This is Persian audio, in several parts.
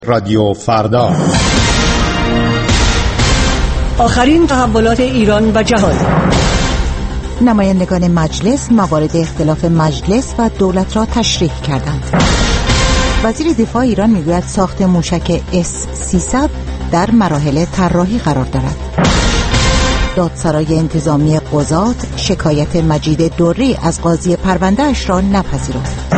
رادیو فردا، آخرین تحولات ایران و جهان. نمایندگان مجلس موارد اختلاف مجلس و دولت را تشریح کردند. وزیر دفاع ایران میگوید ساخت موشک S-300 در مراحل طراحی قرار دارد. دادسرای انتظامی قضات شکایت مجید دوری از قاضی پرونده اش را نپذیرفت.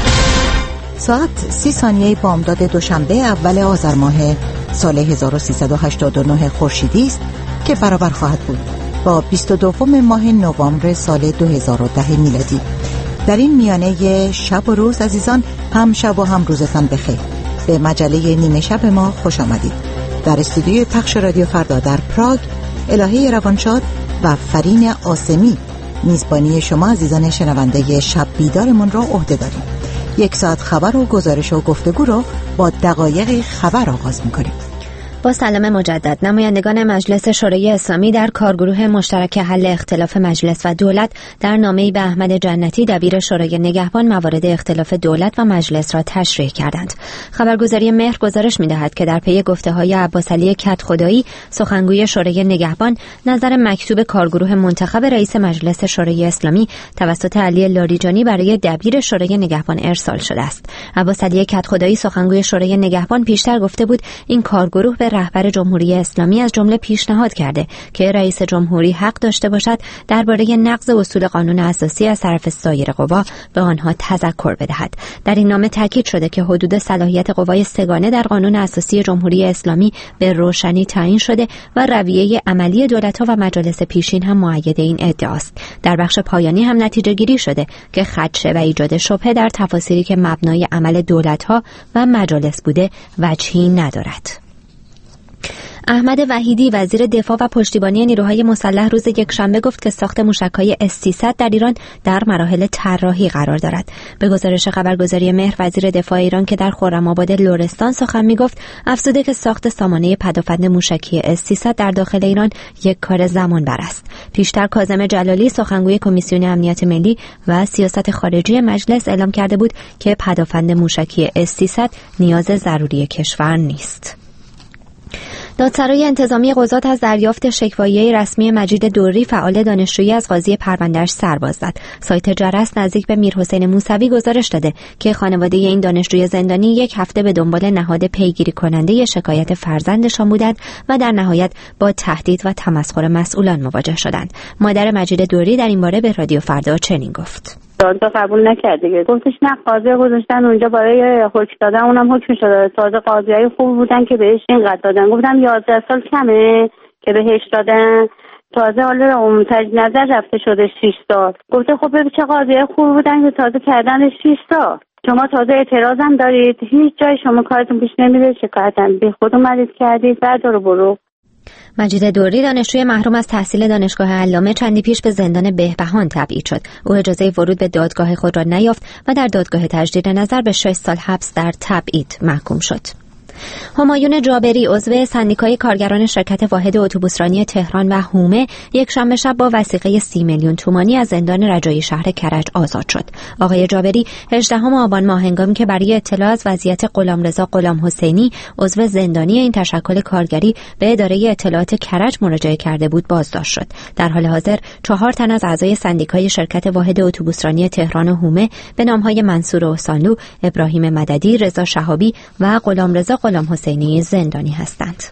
ساعت 30 ثانیه بامداد دوشنبه اول آذر ماه سال 1389 خورشیدی است که برابر خواهد بود با 22 ماه نوامبر سال 2010 میلادی. در این میانه شب و روز عزیزان، هم شب و هم روزتان بخیر. به مجله نیمه شب ما خوش آمدید. در استودیوی پخش رادیو فردا در پراگ، الهه روانشاد و فرین آسمی میزبانی شما عزیزان شنونده شب بیدارمون را عهده داریم. 1 ساعت خبر و گزارش و گفتگو رو با دقایق خبر آغاز می‌کنیم. با سلام مجدد، نمایندگان مجلس شورای اسلامی در کارگروه مشترک حل اختلاف مجلس و دولت در نامه‌ای به احمد جنتی دبیر شورای نگهبان موارد اختلاف دولت و مجلس را تشریح کردند. خبرگزاری مهر گزارش می‌دهد که در پی گفته‌های عباسعلی کدخدایی سخنگوی شورای نگهبان، نظر مکتوب کارگروه منتخب رئیس مجلس شورای اسلامی توسط علی لاریجانی برای دبیر شورای نگهبان ارسال شده است. عباسعلی کدخدایی سخنگوی شورای نگهبان پیشتر گفته بود این کارگروه به رهبر جمهوری اسلامی از جمله پیشنهاد کرده که رئیس جمهوری حق داشته باشد درباره نقض اصول قانون اساسی از طرف سایر قوا به آنها تذکر بدهد. در این نامه تاکید شده که حدود صلاحیت قوای سگانه در قانون اساسی جمهوری اسلامی به روشنی تعیین شده و رویه عملی دولت‌ها و مجالس پیشین هم مؤید این ادعاست. در بخش پایانی هم نتیجه گیری شده که خدشه و ایجاد شبهه در تفاسیری که مبنای عمل دولت‌ها و مجالس بوده وجهی ندارد. احمد وحیدی وزیر دفاع و پشتیبانی نیروهای مسلح روز یکشنبه گفت که ساخت موشک‌های S-300 در ایران در مراحل طراحی قرار دارد. به گزارش خبرگزاری مهر، وزیر دفاع ایران که در خرم‌آباد لرستان سخن می‌گفت، افزوده که ساخت سامانه پدافند موشکی S-300 در داخل ایران یک کار زمان بر است. پیشتر کاظم جلالی سخنگوی کمیسیون امنیت ملی و سیاست خارجی مجلس اعلام کرده بود که پدافند موشکی S-300 نیاز ضروری کشور نیست. دادسرای انتظامی قضات از دریافت شکوایه رسمی مجید دوری فعال دانشجویی از قاضی پرونده‌اش سرباز زد. سایت جرس نزدیک به میرحسین موسوی گزارش داده که خانواده این دانشجوی زندانی 1 هفته به دنبال نهاد پیگیری کننده شکایت فرزندشان بودند و در نهایت با تهدید و تمسخر مسئولان مواجه شدند. مادر مجید دوری در این باره به رادیو فردا چنین گفت: دادگاه قبول نکرد دیگه. گفتش نه، قاضی گذاشتن اونجا برای حکم دادن، اونم حکم شده. تازه قاضیای خوب بودن که بهش اینقدر دادن. گفتم 11 سال کمه که بهش دادن. تازه حالا اون تجدید نظر رفته شده 6 سال. گفته خب ببین چه قاضیای خوب بودن که تازه کردن 6 سال. شما تازه اعتراضم دارید، هیچ جای شما کارتون پیش نمیره، شکایتن بی خود اومدید کردید، بعد رو برو. مجید دوری دانشجوی محروم از تحصیل دانشگاه علامه چندی پیش به زندان بهبهان تبعید شد. او اجازه ورود به دادگاه خود را نیافت و در دادگاه تجدید نظر به 6 سال حبس در تبعید محکوم شد. همایون جابری عضو سندیکای کارگران شرکت واحد اتوبوسرانی تهران و هومه یکشنبه شب با وثیقه 30 میلیون تومانی از زندان رجایی شهر کرج آزاد شد. آقای جابری 18 آبان ماه هنگامی که برای اطلاع از وضعیت غلامرضا غلام حسینی عضو زندانی این تشکل کارگری به اداره اطلاعات کرج مراجعه کرده بود بازداشت شد. در حال حاضر 4 تن از اعضای سندیکای شرکت واحد اتوبوسرانی تهران و هومه به نام‌های منصور احسانلو، ابراهیم مددی، رضا شهابی و غلامرضا غلام حسینی زندانی هستند.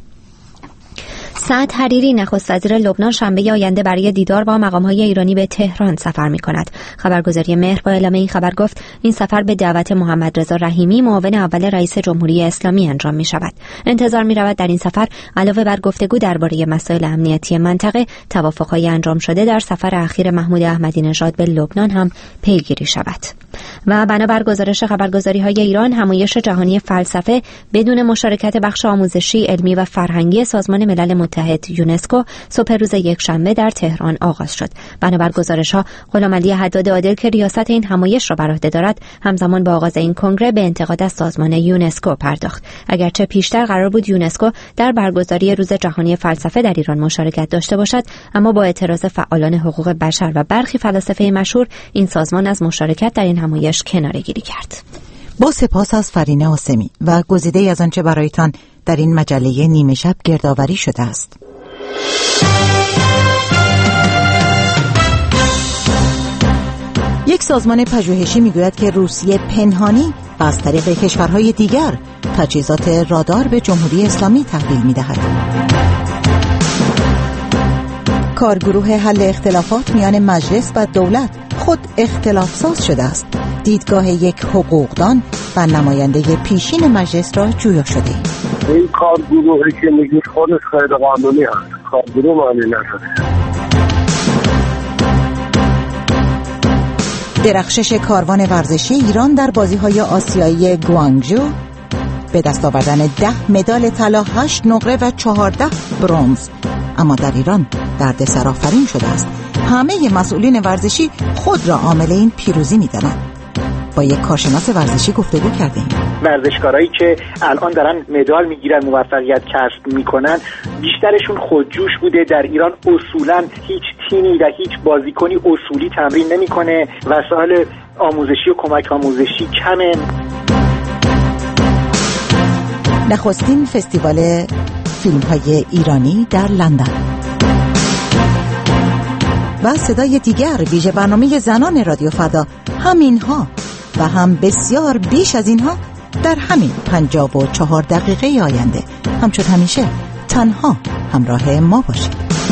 سعد حریری نخست وزیر لبنان شنبه آینده برای دیدار با مقام‌های ایرانی به تهران سفر می‌کند. خبرگزاری مهر با اعلام این خبر گفت این سفر به دعوت محمد رضا رحیمی معاون اول رئیس جمهوری اسلامی انجام می‌شود. انتظار می‌رود در این سفر علاوه بر گفتگو درباره مسائل امنیتی منطقه، توافق‌های انجام شده در سفر اخیر محمود احمدی نژاد به لبنان هم پیگیری شود. و بنابر گزارش خبرگزاری‌های ایران، همایش جهانی فلسفه بدون مشارکت بخش آموزشی، علمی و فرهنگی سازمان ملل متحد یونسکو صبح روز یکشنبه در تهران آغاز شد. بنابر گزارش‌ها، غلامعلی حداد عادل که ریاست این همایش را بر عهده دارد، همزمان با آغاز این کنگره به انتقاد از سازمان یونسکو پرداخت. اگرچه پیشتر قرار بود یونسکو در برگزاری روز جهانی فلسفه در ایران مشارکت داشته باشد، اما با اعتراض فعالان حقوق بشر و برخی فلاسفه مشهور، این سازمان از مشارکت در این همایش کناره‌گیری کرد. با سپاس از فرینه آسمی و گزیده از آنچه برایتان در این مجله نیمه شب گردآوری شده است. یک سازمان پژوهشی میگوید که روسیه پنهانی و از طریق کشورهای دیگر تجهیزات رادار به جمهوری اسلامی تحویل می‌دهد. کارگروه حل اختلافات میان مجلس و دولت خود اختلاف ساز شده است. دیدگاه یک حقوقدان و نماینده پیشین مجلس را جویا شده. این کارگروهی که میگید خودش غیر قانونی است. کارگروه معنی نداره. درخشش کاروان ورزشی ایران در بازی‌های آسیایی گوانگژو به دست آوردن 10 مدال طلا، 8 نقره و 14 برنز. اما در ایران دردسر آفرین شده است. همه مسئولین ورزشی خود را عامل این پیروزی می‌دانند. با یک کارشناس ورزشی گفتگو کردیم. ورزشکارایی که الان دارن مدال میگیرن، موفقیت کسب میکنن، بیشترشون خودجوش بوده. در ایران اصولا هیچ تیمی و هیچ بازیکنی اصولی تمرین نمیکنه. وسایل آموزشی و کمک آموزشی کمه. نخستین فستیوال فیلم‌های ایرانی در لندن و صدای دیگر ویژه برنامه زنان رادیو فدا، همینها و هم بسیار بیش از اینها در همین 54 دقیقه آینده. همچون همیشه تنها همراه ما باشید.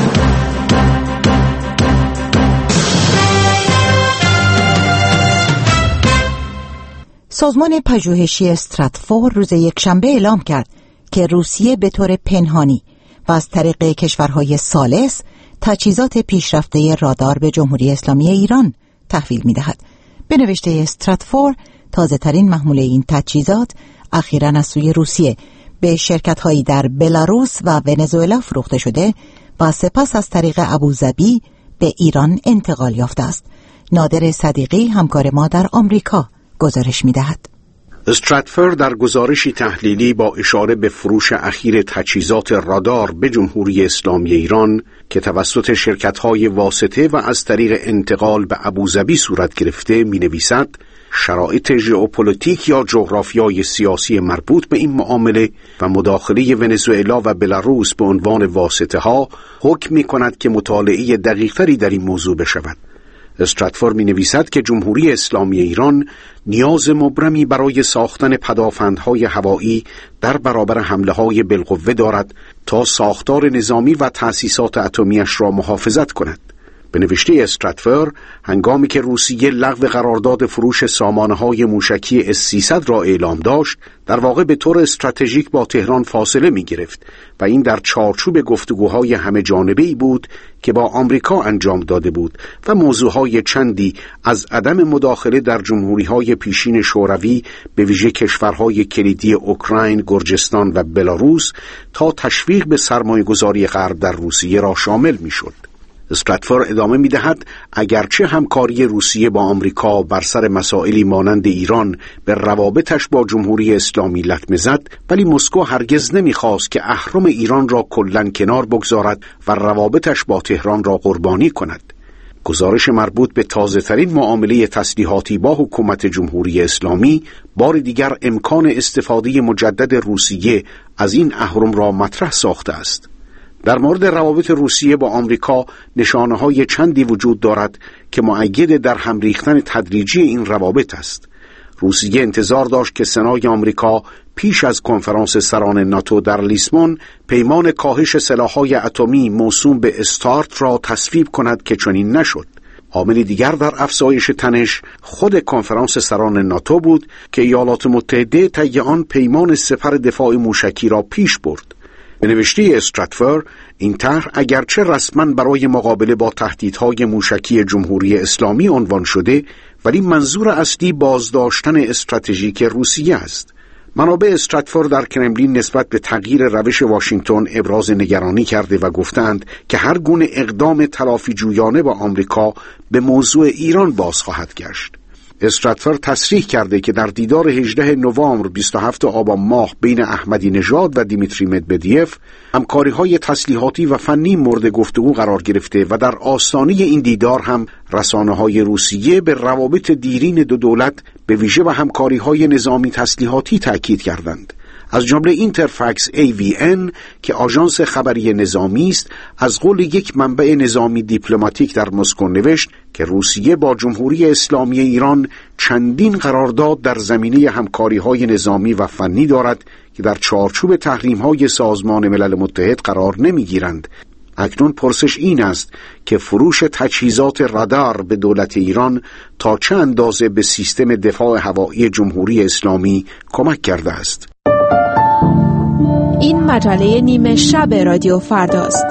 سازمان پژوهشی استراتفور روز یکشنبه اعلام کرد که روسیه به طور پنهانی و از طریق کشورهای ثالث تجهیزات پیشرفته رادار به جمهوری اسلامی ایران تحویل می‌دهد. به نوشته استراتفور، تازه ترین محموله این تجهیزات اخیراً از سوی روسیه به شرکت‌هایی در بلاروس و ونزوئلا فروخته شده و سپس از طریق ابوظبی به ایران انتقال یافته است. نادر صدیقی همکار ما در آمریکا گزارش می‌دهد. استراتفور در گزارشی تحلیلی با اشاره به فروش اخیر تجهیزات رادار به جمهوری اسلامی ایران که توسط شرکت‌های واسطه و از طریق انتقال به ابوظبی صورت گرفته می‌نویسد شرایط ژئوپلیتیک یا جغرافیای سیاسی مربوط به این معامله و مداخله ونزوئلا و بلاروس به عنوان واسطه‌ها حکم می‌کند که مطالعه دقیق‌تری در این موضوع بشود. استراتفور می نویسد که جمهوری اسلامی ایران نیاز مبرمی برای ساختن پدافندهای هوایی در برابر حمله‌های بالقوه دارد تا ساختار نظامی و تأسیسات اتمیش را محافظت کند. به نوشته استراتفور، هنگامی که روسیه لغو قرارداد فروش سامانه‌های موشکی S-300 را اعلام داشت، در واقع به طور استراتژیک با تهران فاصله می‌گرفت و این در چارچوب گفتگوهای همه جانبه‌ای بود که با آمریکا انجام داده بود و موضوعهای چندی از عدم مداخله در جمهوری‌های پیشین شوروی به ویژه کشورهای کلیدی اوکراین، گرجستان و بلاروس تا تشویق به سرمایه‌گذاری غرب در روسیه را شامل می‌شد. استراتفور ادامه می‌دهد اگرچه همکاری روسیه با آمریکا بر سر مسائلی مانند ایران به روابطش با جمهوری اسلامی لطمه زد، ولی مسکو هرگز نمی‌خواست که اهرم ایران را کلاً کنار بگذارد و روابطش با تهران را قربانی کند. گزارش مربوط به تازه‌ترین معامله تسلیحاتی با حکومت جمهوری اسلامی بار دیگر امکان استفاده مجدد روسیه از این اهرم را مطرح ساخته است. در مورد روابط روسیه با آمریکا نشانه‌های چندی وجود دارد که مؤید در هم ریختن تدریجی این روابط است. روسیه انتظار داشت که سنای آمریکا پیش از کنفرانس سران ناتو در لیسبون پیمان کاهش سلاح‌های اتمی موسوم به استارت را تصویب کند که چنین نشد. عامل دیگر در افزایش تنش خود کنفرانس سران ناتو بود که ایالات متحده طی آن پیمان سپر دفاع موشکی را پیش برد. به نوشته استراتفور، این طرح اگرچه رسما برای مقابله با تهدیدهای موشکی جمهوری اسلامی عنوان شده، ولی منظور اصلی بازداشتن استراتژیک روسیه است. منابع استراتفور در کرملین نسبت به تغییر روش واشنگتن ابراز نگرانی کرده و گفتند که هر گونه اقدام تلافی جویانه با آمریکا به موضوع ایران باز خواهد گشت. استراتفورد تصریح کرده که در دیدار 18 نوامبر 27 آبان ماه بین احمدی نژاد و دیمیتری مدودیف همکاری‌های تسلیحاتی و فنی مورد گفتگو قرار گرفته و در آستانه این دیدار هم رسانه‌های روسیه به روابط دیرین دو دولت به ویژه و همکاری‌های نظامی تسلیحاتی تأکید کردند. از جمله اینترفکس AVN که آژانس خبری نظامی است از قول یک منبع نظامی دیپلماتیک در مسکو نوشت که روسیه با جمهوری اسلامی ایران چندین قرارداد در زمینه همکاری‌های نظامی و فنی دارد که در چارچوب تحریم‌های سازمان ملل متحد قرار نمی‌گیرند. اکنون پرسش این است که فروش تجهیزات رادار به دولت ایران تا چه اندازه به سیستم دفاع هوایی جمهوری اسلامی کمک کرده است. این مجله نیمه شب رادیو فرداست.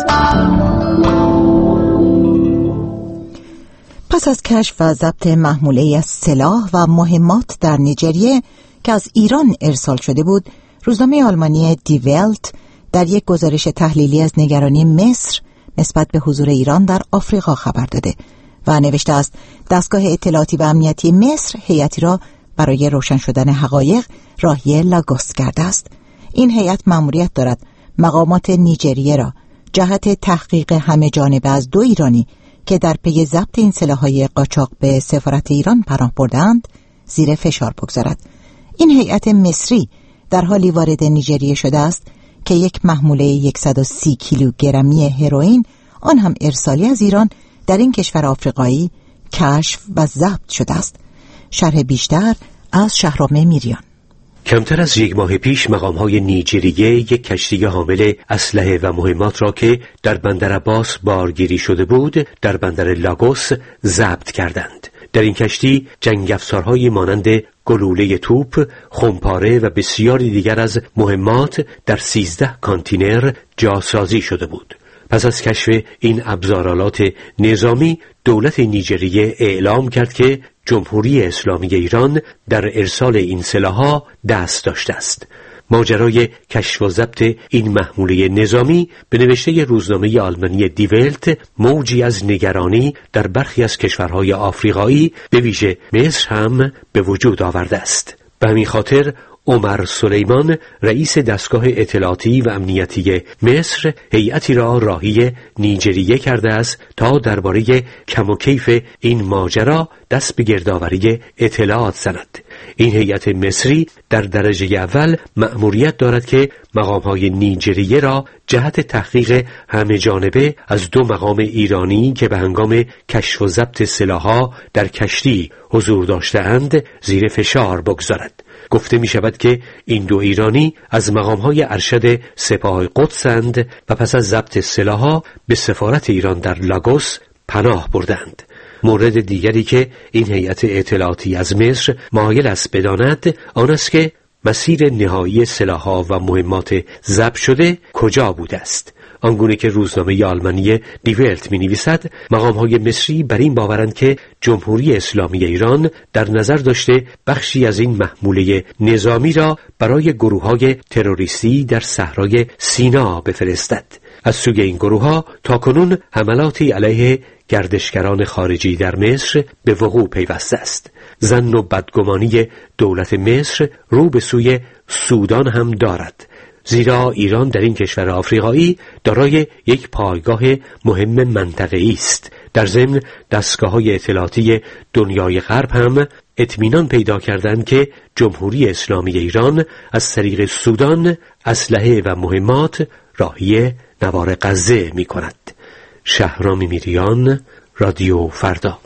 پس از کشف و ضبط محموله از سلاح و مهمات در نیجریه که از ایران ارسال شده بود، روزنامه آلمانی دی ولت در یک گزارش تحلیلی از نگرانی مصر نسبت به حضور ایران در آفریقا خبر داده و نوشته است دستگاه اطلاعاتی و امنیتی مصر هیئتی را برای روشن شدن حقایق راهی لاگوس کرده است. این هیئت مأموریت دارد مقامات نیجریه را جهت تحقیق همه جانبه از 2 ایرانی که در پی ضبط این سلاح‌های قاچاق به سفارت ایران پناه بردند زیر فشار بگذارد. این هیئت مصری در حالی وارد نیجریه شده است که یک محموله 130 کیلوگرمی هروئین، آن هم ارسالی از ایران، در این کشور آفریقایی کشف و ضبط شده است. شرح بیشتر از شهرام میریان. کمتر از 1 ماه پیش مقام‌های نیجریه یک کشتی حامل اسلحه و مهمات را که در بندر عباس بارگیری شده بود در بندر لاگوس ضبط کردند. در این کشتی جنگ افزارهایی مانند گلوله توپ، خمپاره و بسیاری دیگر از مهمات در 13 کانتینر جاسازی شده بود. پس از کشف این ابزارالات نظامی، دولت نیجریه اعلام کرد که جمهوری اسلامی ایران در ارسال این سلاح‌ها دست داشته است. ماجرای کشف و ضبط این محموله نظامی به نوشته روزنامه آلمانی دی ولت موجی از نگرانی در برخی از کشورهای آفریقایی به ویژه مصر هم به وجود آورده است. به همین خاطر عمر سلیمان رئیس دستگاه اطلاعاتی و امنیتی مصر هیئتی را راهی نیجریه کرده است تا درباره کم و کیف این ماجرا دست به گردآوری اطلاعات زند. این هیئت مصری در درجه اول مأموریت دارد که مقام‌های نیجریه را جهت تحقیق همه جانبه از 2 مقام ایرانی که به هنگام کشف و ضبط سلاح‌ها در کشتی حضور داشته‌اند زیر فشار بگذارد. گفته می شود که این 2 ایرانی از مقام‌های ارشد سپاه قدسند و پس از ضبط سلاح‌ها به سفارت ایران در لاگوس پناه بردند. مورد دیگری که این هیئت اطلاعاتی از مصر مایل است بداند آن است که مسیر نهایی سلاح‌ها و مهمات ضبط شده کجا بوده است. آنگونه که روزنامه آلمانی دی ولت می‌نویسد، مقام‌های مصری بر این باورند که جمهوری اسلامی ایران در نظر داشته بخشی از این محموله نظامی را برای گروه‌های تروریستی در صحرای سینا بفرستد. از سوی این گروه‌ها تاکنون حملاتی علیه گردشگران خارجی در مصر به وقوع پیوسته است. ظن و بدگمانی دولت مصر رو به سوی سودان هم دارد، زیرا ایران در این کشور آفریقایی دارای یک پایگاه مهم منطقه‌ای است. در ضمن دستگاه‌های اطلاعاتی دنیای غرب هم اطمینان پیدا کردند که جمهوری اسلامی ایران از طریق سودان اسلحه و مهمات راهی نوار غزه می‌کند. شهرام میریان، رادیو فردا.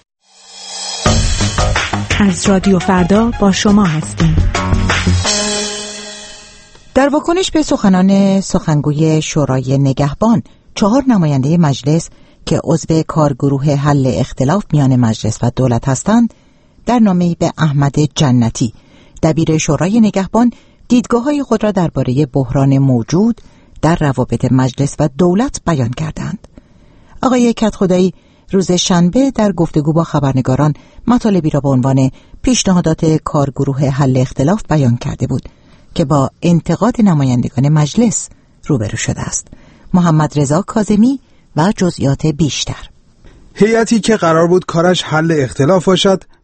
از رادیو فردا با شما هستیم. در واکنش به سخنان سخنگوی شورای نگهبان، 4 نماینده مجلس که عضو کارگروه حل اختلاف میان مجلس و دولت هستند، در نامه‌ای به احمد جنتی، دبیر شورای نگهبان، دیدگاه‌های خود را درباره بحران موجود در روابط مجلس و دولت بیان کردند. آقای کدخدایی روز شنبه در گفتگو با خبرنگاران مطالبی را به عنوان پیشنهادات کارگروه حل اختلاف بیان کرده بود که با انتقاد نمایندگان مجلس روبرو شده است. محمد رضا کاظمی و جزئیات بیشتر. هیئتی که قرار بود کارش حل اختلاف باشد،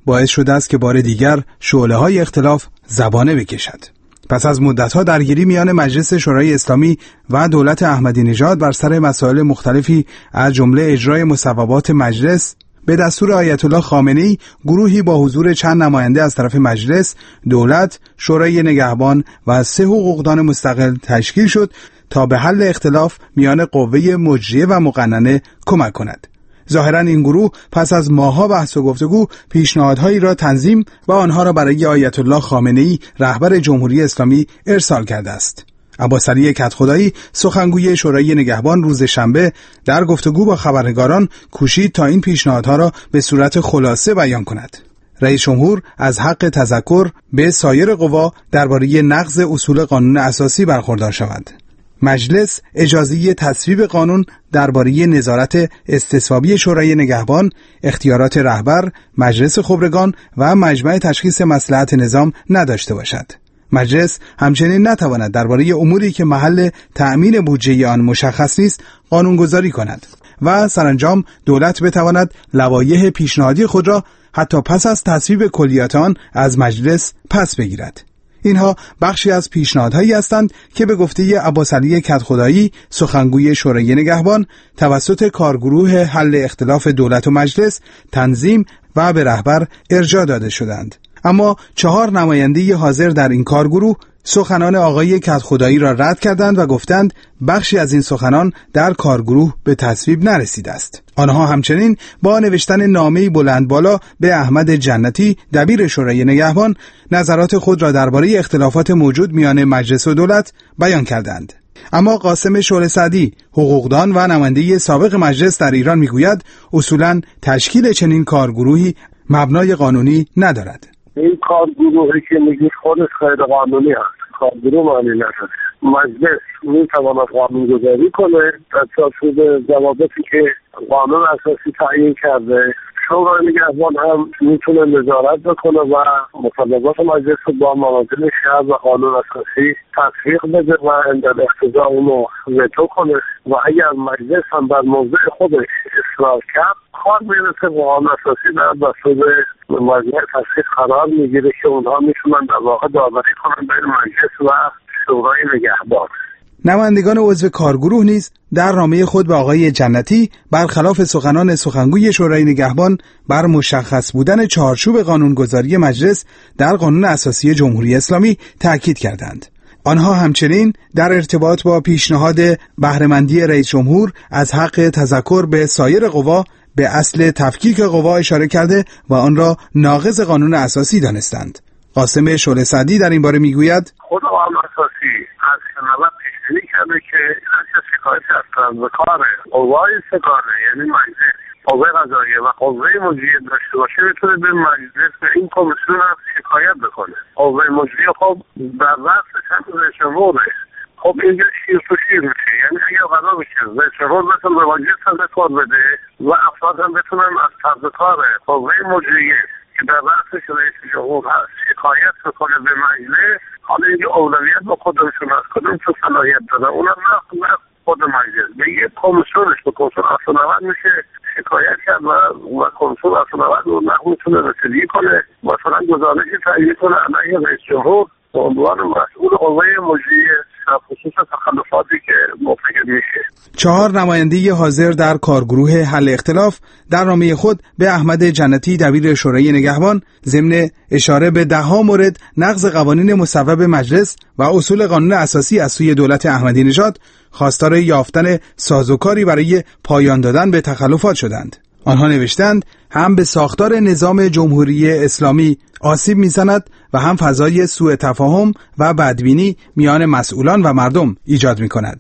باعث شده است که بار دیگر شعله‌های اختلاف زبانه بکشد. پس از مدت‌ها درگیری میان مجلس شورای اسلامی و دولت احمدی نژاد بر سر مسائل مختلفی از جمله اجرای مصوبات مجلس، به دستور آیت الله خامنه‌ای گروهی با حضور چند نماینده از طرف مجلس، دولت، شورای نگهبان و 3 حقوقدان مستقل تشکیل شد تا به حل اختلاف میان قوه مجریه و مقننه کمک کند. ظاهراً این گروه پس از ماه‌ها بحث و گفتگو پیشنهادهایی را تنظیم و آنها را برای آیت الله خامنه‌ای رهبر جمهوری اسلامی ارسال کرده است. عباسعلی کدخدایی سخنگوی شورای نگهبان روز شنبه در گفتگو با خبرنگاران کوشید تا این پیشنهادها را به صورت خلاصه بیان کند. رئیس جمهور از حق تذکر به سایر قوا درباره نقض اصول قانون اساسی برخوردار شود. مجلس اجازه تصویب قانون درباره نظارت استصوابی شورای نگهبان، اختیارات رهبر، مجلس خبرگان و مجمع تشخیص مصلحت نظام نداشته باشد. مجلس همچنین نتواند درباره اموری که محل تأمین بودجه آن مشخص نیست قانونگذاری کند و سرانجام دولت بتواند لوایح پیشنهادی خود را حتی پس از تصویب کلیات آن از مجلس پس بگیرد. اینها بخشی از پیشنهادهایی هستند که به گفته عباسعلی کدخدایی سخنگوی شورای نگهبان توسط کارگروه حل اختلاف دولت و مجلس تنظیم و به رهبر ارجاع داده شدند. اما 4 نماینده حاضر در این کارگروه سخنان آقای کدخدایی را رد کردند و گفتند بخشی از این سخنان در کارگروه به تصویب نرسیده است. آنها همچنین با نوشتن نامه‌ای بلند بالا به احمد جنتی دبیر شورای نگهبان نظرات خود را درباره اختلافات موجود میان مجلس و دولت بیان کردند. اما قاسم شعله سعدی حقوقدان و نماینده سابق مجلس در ایران میگوید اصولاً تشکیل چنین کارگروهی مبنای قانونی ندارد. این کارگروهی که میگید خودش غیر قانونی هست، کارگروه معنی نداره. مجلس میتواند قانونگذاری کنه در چارچوب ضوابطی که قانون اساسی تعیین کرده. شورای نگهبان هم میتونه نظارت بکنه و مطالبات مجلس رو با موازین شرع و قانون اساسی تطبیق بده و عند الاقتضا اونو وتو کنه و اگر مجلس هم در موضع خودش اصرار کرد کار میرسه به قانون اساسی در دستور مجمع تصدیق قرار میگیره که اونها میتونن در واقع داوری کنن بین مجلس و شورای نگهبان. نمایندگان عضو کارگروه نیز در نامه خود به آقای جنتی برخلاف سخنان سخنگوی شورای نگهبان بر مشخص بودن چارچوب قانونگذاری مجلس در قانون اساسی جمهوری اسلامی تاکید کردند. آنها همچنین در ارتباط با پیشنهاد بهره‌مندی رئیس جمهور از حق تذکر به سایر قوا به اصل تفکیک قوا اشاره کرده و آن را ناقض قانون اساسی دانستند. قاسم شعله سعدی در این باره میگوید خود قانون اساسی از شنوت پیش‌بینی کرده که هر کس شکایتی از کار قوای سگانه یعنی مجلس، قوه قضاییه و قوه مجریه داشته باشه میتونه به مجلس به این کمیسیون هم شکایت بکنه. قوه مجریه خب در رأسش هم رئیس جمهوره. خب اینجا شیر تو شیر میشه، یعنی اگر قرار بشه رئیس جمهور بتونه به مجلس تذکر بده و افراد هم بتونن از طرز کار قوه مجریه که در رأسش رئیس جمهور هست شکایت بکنه به مجلس، حالا اینجا اولویت با خودشون هست کدوم تو صلاحیت داره اونم نه خود مجلس به یک کمیسیونش به کمیسیون اصل نود میشه شکایت کرد و کمیسیون اصل نود رو نه میتونه رسیدگی کنه مثلا گزارشی تهیه کنه علیه رئیس جمهور به عنوان مسئول قوه مجریه خصوص تخلفاتی که مرتکب میشه. 4 نماینده حاضر در کارگروه حل اختلاف در نامه خود به احمد جنتی دبیر شورای نگهبان ضمن اشاره به 10 مورد نقض قوانین مصوب مجلس و اصول قانون اساسی از سوی دولت احمدی نژاد خواستار یافتن سازوکاری برای پایان دادن به تخلفات شدند. آنها نوشتند هم به ساختار نظام جمهوری اسلامی آسیب می‌زند و هم فضای سوء تفاهم و بدبینی میان مسئولان و مردم ایجاد می‌کند.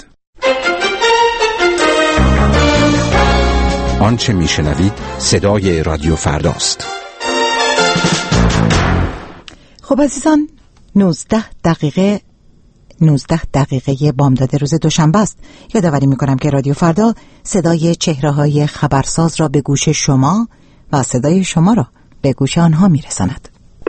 آنچه میشنوید صدای رادیو فرداست. خب عزیزان 19 دقیقه بامداد روز دوشنبه است. یادآوری می‌کنم که رادیو فردا صدای چهره‌های خبرساز را به گوش شما و صدای شما را به گوش آنها میرساند.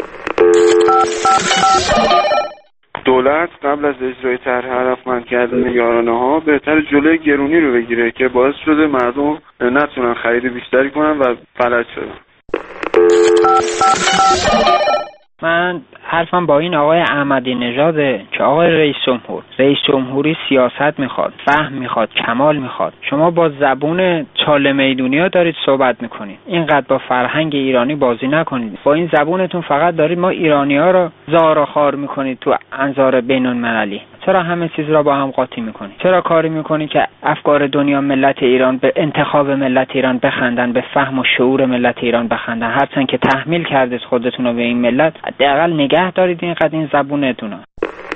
دولت قبل از اجرای طرح هدفمند کردن یارانه‌ها بهتر جلوی گرونی رو بگیره که باعث شده مردم نتونن خرید بیشتری کنن و فلج شدن. من حرفم با این آقای احمدی نژاده که آقای رئیس جمهوری سیاست میخواد، فهم میخواد، کمال میخواد. شما با زبون چاله میدونی ها دارید صحبت میکنید. اینقدر با فرهنگ ایرانی بازی نکنید. با این زبونتون فقط دارید ما ایرانی ها رو زار و خوار میکنید تو انظار بین المللی. چرا همه چیز را با هم قاطی میکنید؟ چرا کاری میکنید که افکار دنیا ملت ایران به انتخاب ملت ایران بخندن، به فهم و شعور ملت ایران بخندن؟ هرچند که تحمیل کردید خودتون رو به این ملت، حداقل نگه دارید اینقدر این زبونتون رو.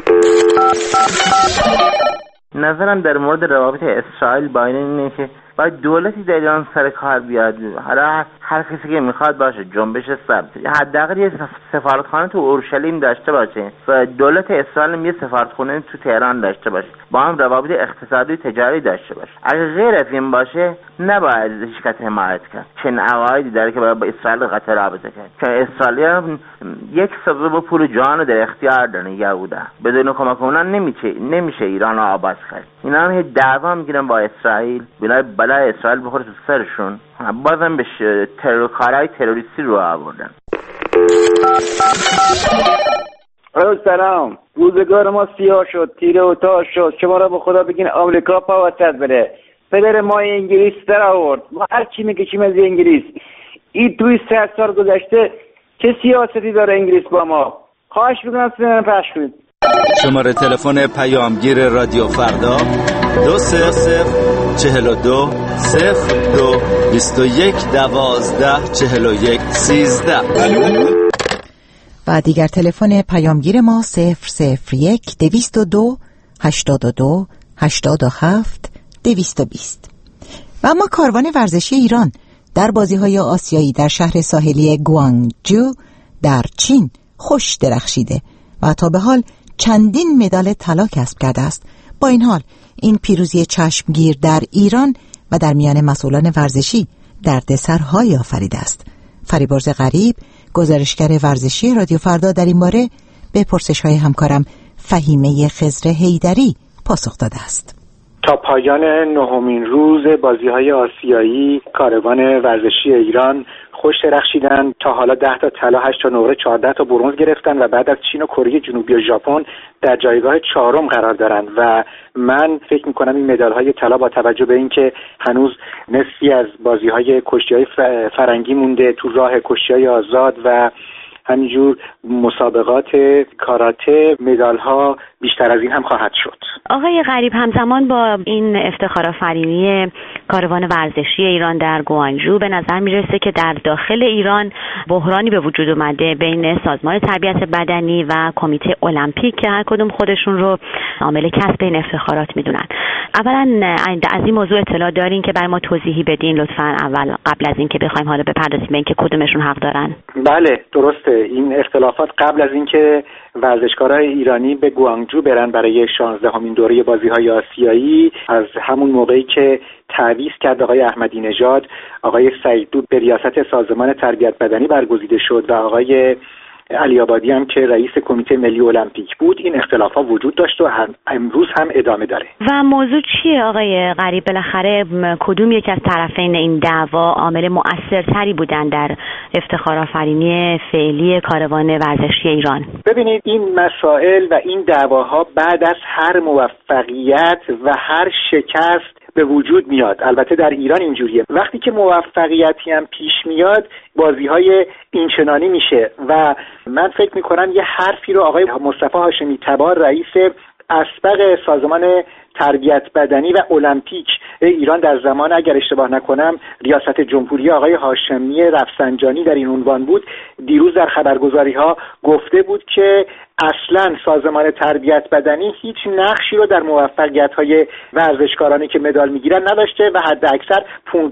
نظرم در مورد روابط اسرائیل با اینه که باید دولتی در ایران سر کار بیاد. حالا هر کسی که میخواد باشه، جنبش سبز، حداقل یه سفارتخانه تو اورشلیم داشته باشه و دولت اسرائیل یه سفارتخانه تو تهران داشته باشه، با هم روابط اقتصادی تجاری داشته باشه. اگه غیر از این باشه نباید هیچکس حمایت کرد. چنین عقایدی داره که باید با اسرائیل قطع رابطه کرد، که اسرائیل یک سبب پول جان در اختیار داره یهودا. بدون کمک اونا نمیشه ایران رو آباد کرد. اینا هم دعوا میگیرن با اسرائیل، بلای اسرائیل بخوره تو سرشون، بازم به کارهای تروریستی رو آوردن. سلام. روزگار ما سیاه شد، تیره و تاش شد. شما را به خدا بگین آمریکا پا وسط بره. پدر ما انگلیس در آورد. ما هر چی میکشیم از انگلیس. این توی 100 سال گذشته چه سیاستی داره انگلیس با ما؟ خواهش میکنم سینه پخش کنید. شماره تلفن پیامگیر رادیو فردا 20420221124113. و دیگر تلفن پیامگیر ما 001-222-87-220. و اما کاروان ورزشی ایران در بازی‌های آسیایی در شهر ساحلی گوانگجو در چین خوش درخشیده و تا به حال چندین مدال طلا کسب کرده است. با این حال این پیروزی چشمگیر در ایران و در میان مسئولان ورزشی دردسرهای آفریده است. فریبرز غریب، گزارشگر ورزشی رادیو فردا، در این باره به پرسش‌های همکارم فهیمه خضر حیدری پاسخ داده است. تا پایان 9مین روز بازی‌های آسیایی کاروان ورزشی ایران خوش درخشیدن. تا حالا 10 تا طلا، 8 تا نقره، 14 تا برنز گرفتن و بعد از چین و کره جنوبی و ژاپن در جایگاه 4م قرار دارند و من فکر می‌کنم این مدال‌های طلا با توجه به اینکه هنوز نصفی از بازی‌های کشتی‌های فرنگی مونده، تو راه کشتی‌های آزاد و همینجور مسابقات کاراته، مدال‌ها بیشتر از این هم خواهد شد. آقای غریب، همزمان با این افتخارآفرینی کاروان ورزشی ایران در گوانجو به نظر میرسه که در داخل ایران بحرانی به وجود اومده بین سازمان تربیت بدنی و کمیته المپیک که هر کدوم خودشون رو عامل کسب این افتخارات میدونن. اولا از این موضوع اطلاع دارین که برای ما توضیحی بدین لطفاً، اول قبل از اینکه بخوایم حالا بپردازیم به اینکه کدومشون حق دارن. بله درسته، این اختلافات قبل از اینکه ورزشکارای ایرانی به گوانگجو برن برای 16مین دوره بازی‌های آسیایی، از همون موقعی که تعویض کرد آقای احمدی نژاد، آقای سعیدود به ریاست سازمان تربیت بدنی برگزیده شد و آقای علی آبادی هم که رئیس کمیته ملی المپیک بود، این اختلافات وجود داشت و امروز هم ادامه داره. و موضوع چیه آقای غریب؟ بالاخره کدوم یک از طرفین این دعوا عامل مؤثرتری بودن در افتخارآفرینی فعلی کاروان ورزشی ایران؟ ببینید این مسائل و این دعواها بعد از هر موفقیت و هر شکست به وجود میاد. البته در ایران اینجوریه، وقتی که موفقیتی هم پیش میاد بازی‌های اینچنانی میشه و من فکر میکنم یه حرفی رو آقای مصطفی هاشمی تبار رئیس اسبق سازمان تربیت بدنی و المپیک ایران در زمان، اگر اشتباه نکنم، ریاست جمهوری آقای هاشمی رفسنجانی در این عنوان بود، دیروز در خبرگزاری‌ها گفته بود که اصلا سازمان تربیت بدنی هیچ نقشی رو در موفقیت‌های ورزشکارانی که مدال میگیرن نداشته و حد اکثر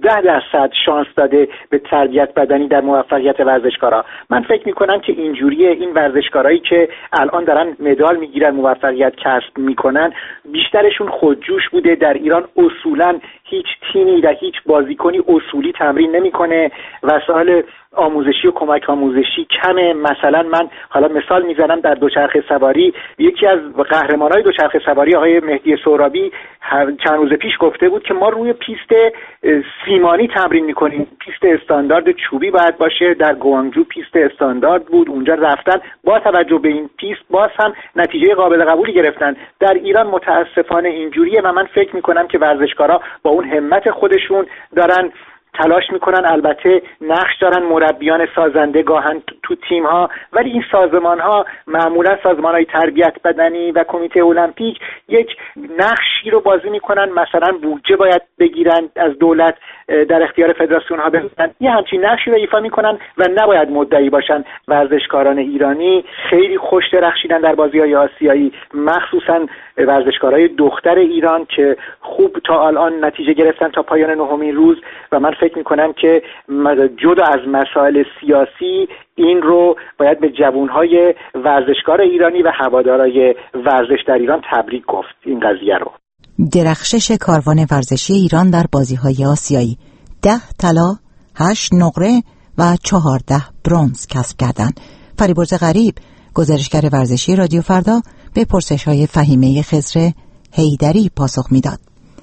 15% شانس داده به تربیت بدنی در موفقیت ورزشکارا. من فکر میکنم که اینجوریه این ورزشکارایی که الان دارن مدال میگیرن، موفقیت کسب میکنن، بیشترشون خودجوش بوده. در ایران اصولا هیچ تیمی و هیچ بازیکنی اصولی تمرین نمیکنه، وسایل آموزشی و کمک آموزشی کمه. مثلا من حالا مثال میزنم، در دوچرخه دوچرخه سواری، یکی از قهرمانای دوچرخه سواری آقای مهدی سهرابی چند روز پیش گفته بود که ما روی پیست سیمانی تمرین میکنیم، پیست استاندارد چوبی باید باشه. در گوانگجو پیست استاندارد بود، اونجا رفتن با توجه به این پیست باز هم نتیجه قابل قبولی گرفتن. در ایران متاسفانه اینجوریه و من فکر میکنم که ورزشکارا با اون همت خودشون دارن تلاش میکنن، البته نقش دارن مربیان سازنده گاهن تو تیم ها، ولی این سازمان ها معمولا سازمان های تربیت بدنی و کمیته المپیک یک نقشی رو بازی میکنن، مثلا بودجه باید بگیرن از دولت، در اختیار فدراسیون ها بذارن، یه همچین نقشی رو ایفا میکنن و نباید مدعی باشن. ورزشکاران ایرانی خیلی خوش درخشیدن در بازی‌های آسیایی، مخصوصا ورزشکارای دختر ایران که خوب تا الان نتیجه گرفتن تا پایان نهمین روز و من فکر میکنم که جدا از مسائل سیاسی این رو باید به جوانهای ورزشکار ایرانی و هوادارای ورزش در ایران تبریک گفت این قضیه رو. درخشش کاروان ورزشی ایران در بازی‌های آسیایی 10 طلا، 8 نقره و 14 برنز کسب کردند. فریبرز غریب، گزارشگر ورزشی رادیو فردا، به پرسش‌های فهیمه خضر حیدری پاسخ میداد.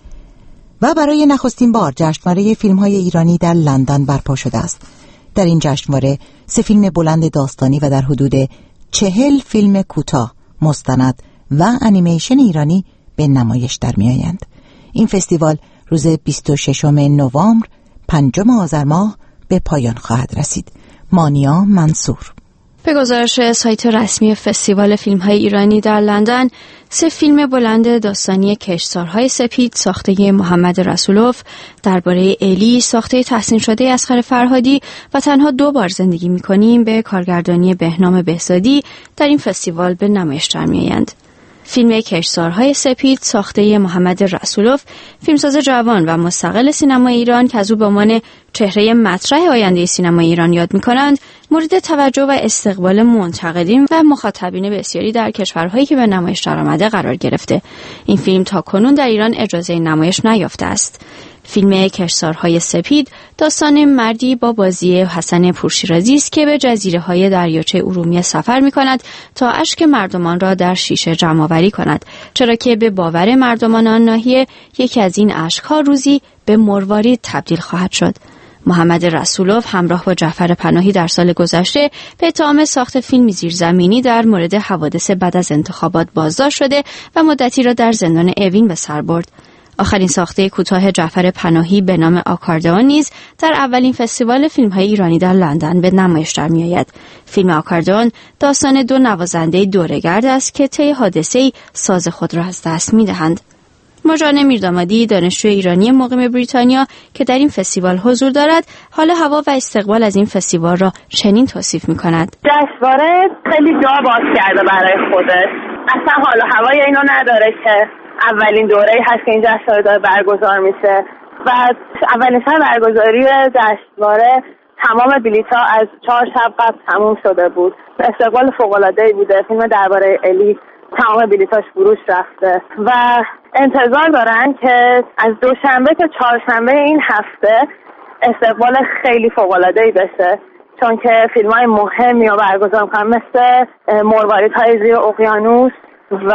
و برای نخستین بار جشنواره فیلم‌های ایرانی در لندن برپا شده است. در این جشنواره 3 فیلم بلند داستانی و در حدود 40 فیلم کوتاه، مستند و انیمیشن ایرانی به نمایش در می‌آیند. این فستیوال روز 26 نوامبر 5 آذر ماه به پایان خواهد رسید. مانیا منصور. به گزارش سایت رسمی فستیوال فیلم‌های ایرانی در لندن، 3 فیلم بلند داستانی کشتزارهای سپید ساخته محمد رسولوف، درباره الی ساخته تحسین شده اصغر فرهادی و تنها 2 بار زندگی می‌کنیم به کارگردانی بهنام بهزادی در این فستیوال به نمایش در می‌آیند. فیلم کشتزارهای سپید ساخته محمد رسولوف، فیلمساز جوان و مستقل سینمای ایران که از او به عنوان چهره مطرح آینده سینمای ایران یاد می‌کنند، مورد توجه و استقبال منتقدین و مخاطبین بسیاری در کشورهایی که به نمایش درآمده قرار گرفته. این فیلم تاکنون در ایران اجازه نمایش نیافته است. فیلم کشتزارهای سپید داستان مردی با بازی حسن پورشیرازی است که به جزیره‌های دریاچه ارومیه سفر می‌کند تا اشک مردمان را در شیشه جمع‌آوری کند، چرا که به باور مردمان آن ناحیه یکی از این اشک‌ها روزی به مروارید تبدیل خواهد شد. محمد رسولوف همراه با جعفر پناهی در سال گذشته به اتهام ساخت فیلمی زیرزمینی در مورد حوادث بعد از انتخابات بازداشت شده و مدتی را در زندان اوین به سر برد. آخرین ساخته کوتاه جعفر پناهی به نام آکاردئون نیز در اولین فستیوال فیلم‌های ایرانی در لندن به نمایش در می‌آید. فیلم آکاردئون داستان 2 نوازنده دوره‌گرد است که طی حادثه‌ای ساز خود را از دست می‌دهند. مرجان میردامادی، دانشجوی ایرانی مقیم بریتانیا که در این فستیوال حضور دارد، حال هوا و استقبال از این فستیوال را چنین توصیف می‌کند: جشنواره خیلی جا باز کرده برای خودش. اصلا حال و هوای اینو نداره که اولین دوره‌ای هست که این جشنواره داره برگزار میشه و اولین سال برگزاری جشنواره تمام بلیط‌ها از 4 شب قبل تموم شده بود. استقبال فوق‌العاده‌ای بوده. فیلم درباره الی تمام بلیطاش فروش رفته و انتظار دارن که از دوشنبه تا چهارشنبه این هفته استقبال خیلی فوق‌العاده‌ای بشه، چون که فیلم‌های مهمی رو برگزار می‌کنن مثل مرواریدهای زیر اقیانوس و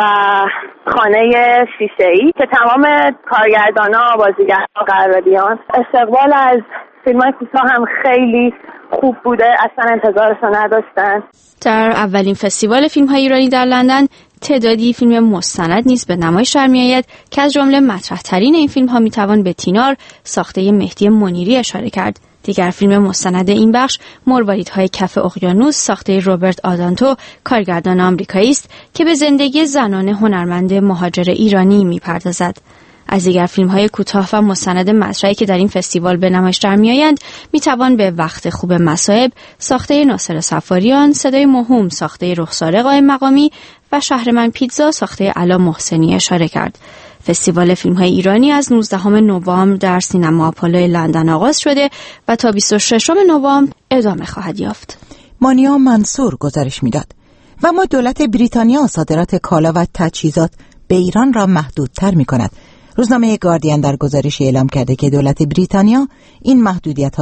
خانه شیشه‌ای که تمام کارگردانا، بازیگرها، قراره بیان. استقبال از فیلم‌های کوتاه هم خیلی خوب بوده، اصلا انتظارشو نداشتن. در اولین فستیوال فیلم‌های ایرانی در لندن تعدادی فیلم مستند نیز به نمایش در می‌آید که از جمله مطرح‌ترین این فیلم‌ها می‌توان به تینار ساخته مهدی منیری اشاره کرد. دیگر فیلم مستند این بخش مرواریدهای کف اقیانوس ساخته روبرت آدانتو، کارگردان آمریکایی است که به زندگی زنان هنرمند مهاجر ایرانی می‌پردازد. از دیگر فیلم‌های کوتاه و مستند مطرحی که در این فستیوال به نمایش در می‌آیند می‌توان به وقت خوب مصائب ساخته ناصر صفاریان، صدای موهوم ساخته رخسار قائم مقامی و شهرمن پیتزا ساخته علا محسنی اشاره کرد. فستیوال فیلم‌های ایرانی از 19 نوامبر در سینما آپولو لندن آغاز شده و تا 26 نوامبر ادامه خواهد یافت. مانیا منصور گزارش می‌داد. و اما دولت بریتانیا صادرات کالا و تجهیزات به ایران را محدودتر می‌کند. روزنامه گاردین در گزارشی اعلام کرده که دولت بریتانیا این محدودیت‌ها را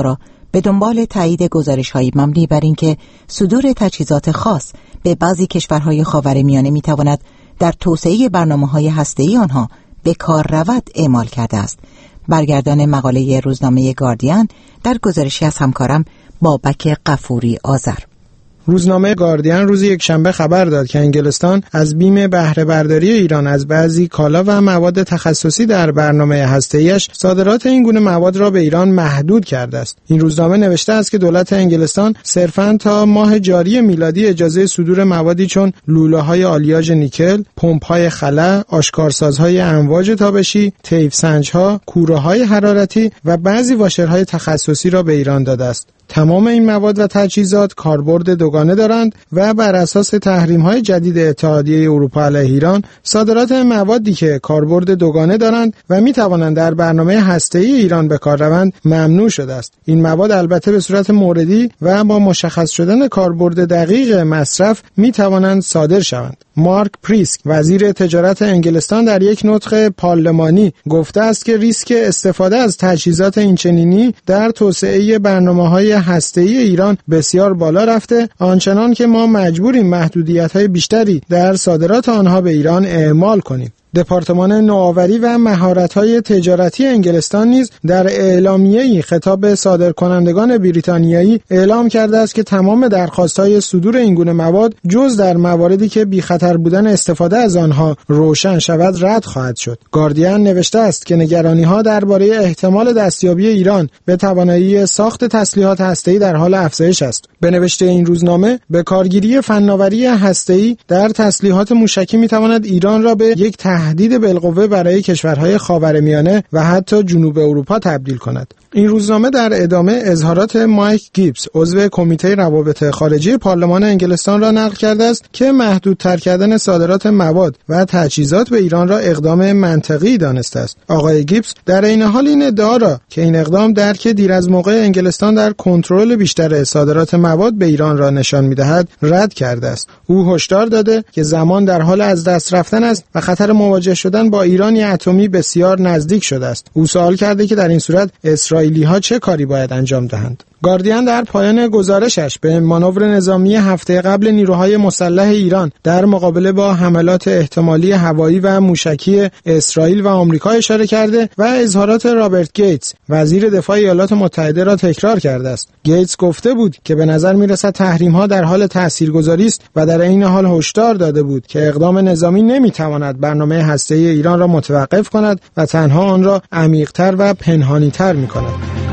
به دنبال تایید گزارش‌های مبنی بر اینکه صدور تجهیزات خاص به بعضی کشورهای خاورمیانه می‌تواند در توسعه برنامه‌های هسته‌ای آنها به کار رود اعمال کرده است. برگردان مقاله روزنامه گاردین در گزارشی از همکارم بابک غفوری آذر. روزنامه گاردین روز یکشنبه خبر داد که انگلستان از بیم بهره برداری ایران از بعضی کالا و مواد تخصصی در برنامه هسته‌ایش صادرات این گونه مواد را به ایران محدود کرده است. این روزنامه نوشته است که دولت انگلستان صرفاً تا ماه جاری میلادی اجازه صدور موادی چون لوله‌های آلیاژ نیکل، پمپ‌های خلا، آشکارسازهای امواج تابشی، طیف سنج‌ها، کوره‌های حرارتی و بعضی واشرهای تخصصی را به ایران داده است. تمام این مواد و تجهیزات کاربرد دوگانه دارند و بر اساس تحریم‌های جدید اتحادیه اروپا علیه ایران، صادرات موادی که کاربرد دوگانه دارند و می‌توانند در برنامه هسته‌ای ایران به کار روند ممنوع شده است. این مواد البته به صورت موردی و با مشخص شدن کاربرد دقیق مصرف می‌توانند صادر شوند. مارک پریسک وزیر تجارت انگلستان در یک نطق پارلمانی گفته است که ریسک استفاده از تجهیزات اینچنینی در توسعه برنامه‌های هسته‌ای ایران بسیار بالا رفته، آنچنان که ما مجبوریم محدودیت‌های بیشتری در صادرات آنها به ایران اعمال کنیم. دپارتمان نوآوری و مهارت‌های تجارتی انگلستان نیز در اعلامیه‌ای خطاب به صادرکنندگان بریتانیایی اعلام کرده است که تمام درخواست‌های صدور این گونه مواد جز در مواردی که بی‌خطر بودن استفاده از آنها روشن شود رد خواهد شد. گاردین نوشته است که نگرانی‌ها درباره احتمال دستیابی ایران به توانایی ساخت تسلیحات هسته‌ای در حال افزایش است. به نوشته این روزنامه، به کارگیری فناوری هسته‌ای در تسلیحات موشکی می‌تواند ایران را به یک تهدید بالقوه برای کشورهای خاورمیانه و حتی جنوب اروپا تبدیل کند. این روزنامه در ادامه اظهارات مایک گیبز عضو کمیته روابط خارجی پارلمان انگلستان را نقل کرده است که محدودتر کردن صادرات مواد و تجهیزات به ایران را اقدام منطقی دانسته است. آقای گیبز در این حال این ادعا را که این اقدام درک دیر از موقع انگلستان در کنترل بیشتر صادرات مواد به ایران را نشان می‌دهد رد کرده است. او هشدار داده که زمان در حال از دست رفتن است و خطر مواجه شدن با ایران اتمی بسیار نزدیک شده است. او سوال کرده که در این صورت اسرائیلی‌ها چه کاری باید انجام دهند. گاردین در پایان گزارشش به مانور نظامی هفته قبل نیروهای مسلح ایران در مقابله با حملات احتمالی هوایی و موشکی اسرائیل و آمریکا اشاره کرده و اظهارات رابرت گیتس وزیر دفاع ایالات متحده را تکرار کرده است. گیتس گفته بود که به نظر می‌رسد تحریم‌ها در حال تاثیرگذاری است و در این حال هشدار داده بود که اقدام نظامی نمی‌تواند برنامه هسته‌ای ایران را متوقف کند و تنها آن را عمیق‌تر و پنهانی‌تر می‌کند.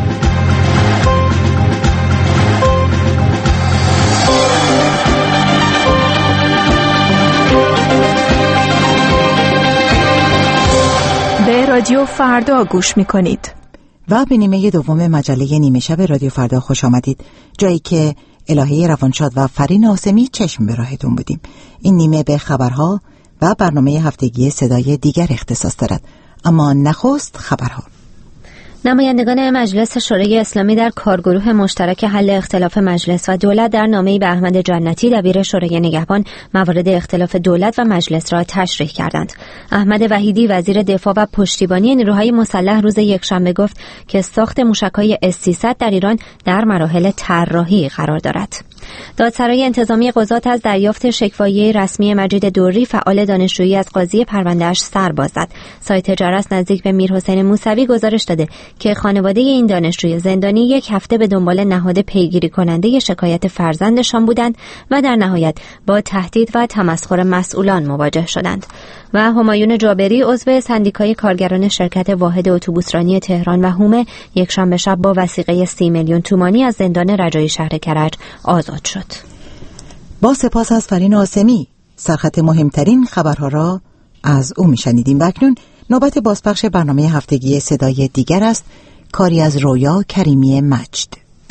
به رادیو فردا گوش می‌کنید. و به نیمه دوم مجله نیمه شب رادیو فردا خوش آمدید، جایی که الهه روانشاد و فرین آسمی چشم به راهتون بودیم. این نیمه به خبرها و برنامه هفتگی صدای دیگر اختصاص دارد، اما نخست خبرها. نمایندگان مجلس شورای اسلامی در کارگروه مشترک حل اختلاف مجلس و دولت در نامه‌ای به احمد جنتی دبیر شورای نگهبان موارد اختلاف دولت و مجلس را تشریح کردند. احمد وحیدی وزیر دفاع و پشتیبانی نیروهای مسلح روز یکشنبه گفت که ساخت موشک‌های S-300 در ایران در مراحل طراحی قرار دارد. دادسرای انتظامی قضات از دریافت شکوایی رسمی مجید دوری فعال دانشجویی از قاضی پرونده‌اش سر باز زد. سایت جرس نزدیک به میرحسین موسوی گزارش داده که خانواده این دانشجوی زندانی یک هفته به دنبال نهاد پیگیری کننده شکایت فرزندشان بودند و در نهایت با تهدید و تمسخر مسئولان مواجه شدند. و همایون جابری عضو سندیکای کارگران شرکت واحد اتوبوسرانی تهران و هومه یکشنبه شب با وثیقه 30 میلیون تومانی از زندان رجایی شهر کرج آزاد شد. با سپاس از فرین آسمی سرخط مهمترین خبرها را از او میشنیدیم. اکنون نوبت بازپخش برنامه هفتگی صدای دیگر است، کاری از رویا کریمی مجد.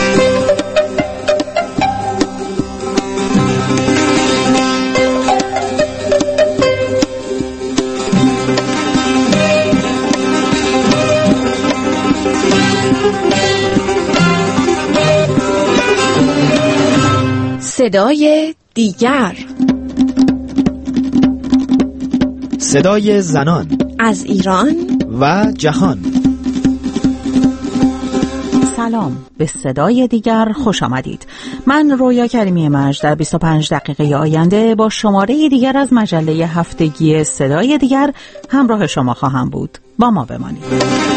صدای دیگر، صدای زنان از ایران و جهان، سلام، به صدای دیگر خوش آمدید. من رویا کریمی مجد در 25 دقیقه آینده با شماره دیگر از مجله هفتگی صدای دیگر همراه شما خواهم بود. با ما بمانید.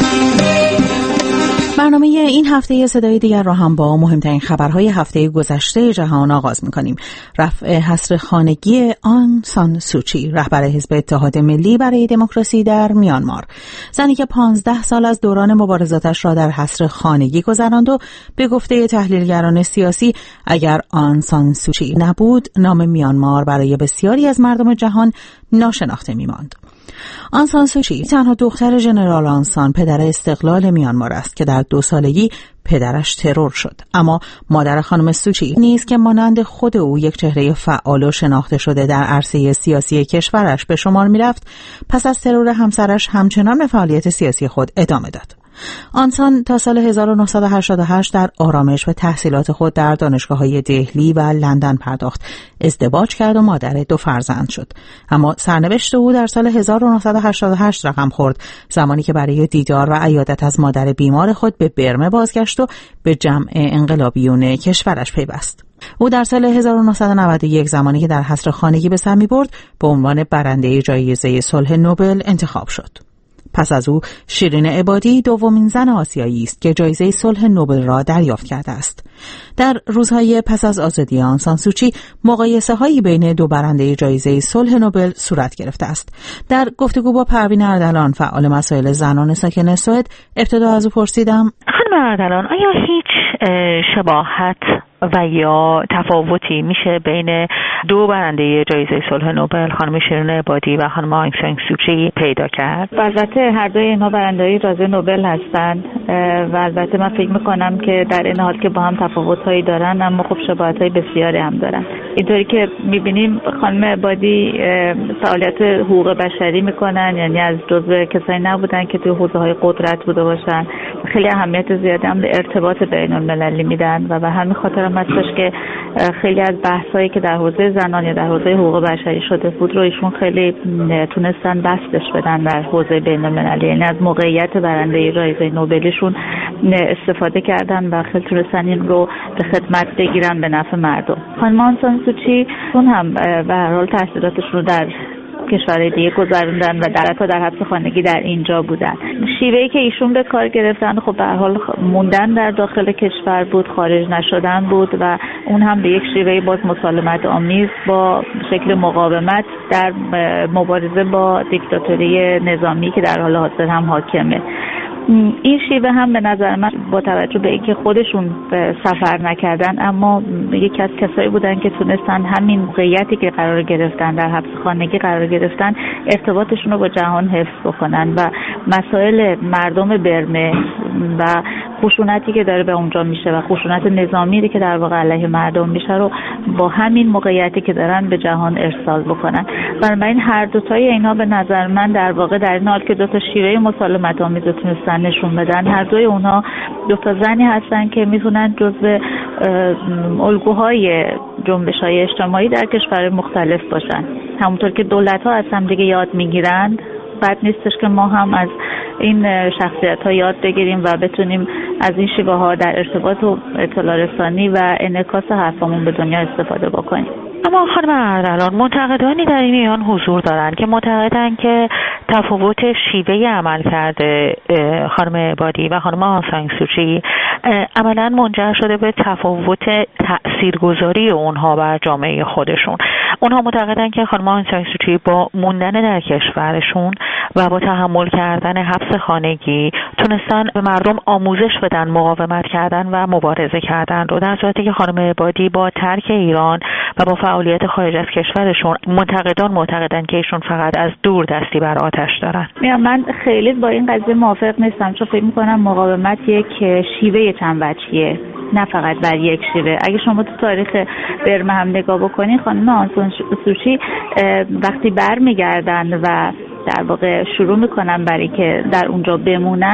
برنامه این هفته صدای دیگر را هم با مهمترین خبرهای هفته گذشته جهان آغاز می‌کنیم. رفع حصر خانگی آن سان سوچی، رهبر حزب اتحاد ملی برای دموکراسی در میانمار، زنی که 15 سال از دوران مبارزاتش را در حصر خانگی گذراند و به گفته تحلیلگران سیاسی اگر آن سان سوچی نبود نام میانمار برای بسیاری از مردم جهان ناشناخته می‌ماند. آن سان سوچی تنها دختر ژنرال آن سان پدر استقلال میانمار است که در 2 سالگی پدرش ترور شد، اما مادر خانم سوچی نیز که مانند خود او یک چهره فعال و شناخته شده در عرصه سیاسی کشورش به شمار می‌رفت، پس از ترور همسرش همچنان به فعالیت سیاسی خود ادامه داد. آنسان تا سال 1988 در آرامش و تحصیلات خود در دانشگاه‌های دهلی و لندن پرداخت، ازدواج کرد و مادر 2 فرزند شد. اما سرنوشت او در سال 1988 رقم خورد، زمانی که برای دیدار و عیادت از مادر بیمار خود به برمه بازگشت و به جمع انقلابیون کشورش پیوست. او در سال 1991 زمانی که در حصر خانگی به سر می‌برد، به عنوان برنده جایزه صلح نوبل انتخاب شد. پس از او شیرین عبادی دومین زن آسیایی است که جایزه صلح نوبل را دریافت کرده است. در روزهای پس از آزادی آن سان سوچی مقایسه‌هایی بین 2 برنده جایزه صلح نوبل صورت گرفته است. در گفتگو با پروین اردلان فعال مسائل زنان ساکن سوئد ابتدا از او پرسیدم: خانم اردلان، آیا هیچ شباهت و یا تفاوتی میشه بین 2 برنده جایزه صلح نوبل، خانم شیرین عبادی و خانم آن سان سوچی پیدا کرد؟ البته هر دوی اینها برنده‌های جایزه نوبل هستند و البته من فکر می‌کنم که در این حال که با هم تفاوت‌هایی دارن اما خب شباهت‌های بسیاری هم دارن. اینطوری که می‌بینیم خانم عبادی فعالیت حقوق بشری می‌کنن، یعنی از جزو کسایی نبودن که توی حوزه‌های قدرت بوده باشن. خیلی اهمیت زیادی هم به ارتباط بین‌المللی میدن و به همین خاطر هم هستش که خیلی از بحثایی که در حوزه زنان یا در حوزه حقوق بشری شده بود رو ایشون خیلی تونستن بستش بدن در حوزه بین‌المللی، یعنی از موقعیت برنده جایزه نوبلشون استفاده کردن و خیلی تونستن این رو به خدمت بگیرن به نفع مردم. خانم آن سان سوچی اون هم به هر حال تحصیلاتشون رو در کشورهای دیگه گذروندن و در حبس خانگی در اینجا بودن. شیوهی که ایشون به کار گرفتن خب به هر حال موندن در داخل کشور بود، خارج نشدن بود و اون هم به یک شیوه باز مسالمت آمیز با شکل مقاومت در مبارزه با دیکتاتوری نظامی که در حال حاضر هم حاکمه. این شیوه هم به نظر من با توجه به اینکه خودشون سفر نکردن اما یکی از کسایی بودن که تونستن همین موقعیتی که قرار گرفتن در حبس خانگی قرار گرفتن ارتباطشون رو با جهان حفظ بکنن و مسائل مردم برمه و خشونتی که داره به اونجا میشه و خشونت نظامی که در واقع علیه مردم میشه رو با همین موقعیتی که دارن به جهان ارسال بکنن. بنابراین هر دوتای اینا به نظر من در واقع در این حال که 2 تا شیوه مسالمت آمیز تونستن نشون بدن، هر دوی اونها 2 تا زنی هستن که میتونن جزو الگوهای جنبش‌های اجتماعی در کشور مختلف باشن. همونطور که دولت‌ها از هم دیگه یاد میگیرن، بد نیستش که ما هم از این شخصیت‌ها یاد بگیریم و بتونیم از این شیوه‌ها در ارتباط و اطلاع رسانی و انعکاس حرفمون به دنیا استفاده بکنیم. اما خانم اردلان، منتقدانی در این میان حضور دارند که معتقدند که تفاوت شیوه عمل کرده خانم عبادی و خانم آن سان سوچی عملاً منجر شده به تفاوت تاثیرگذاری اونها بر جامعه خودشون. اونها معتقدند که خانم آن سان سوچی با موندن در کشورشون و با تحمل کردن حبس خانگی تونستن به مردم آموزش بدن مقاومت کردن و مبارزه کردن رو، در صورتی که خانم عبادی با ترک ایران و با فعالیت خارج از کشورشون معتقدن که ایشون فقط از دور دستی بر آتش دارن. من خیلی با این قضیه موافق نیستم، چون فکر می‌کنم مقاومت یک شیوه چند وجهیه، نه فقط بر یک شیوه. اگه شما تو تاریخ برمه هم نگاه بکنید، خانم آن سان سوچی وقتی برمیگردن و در واقع شروع میکنن برای که در اونجا بمونن،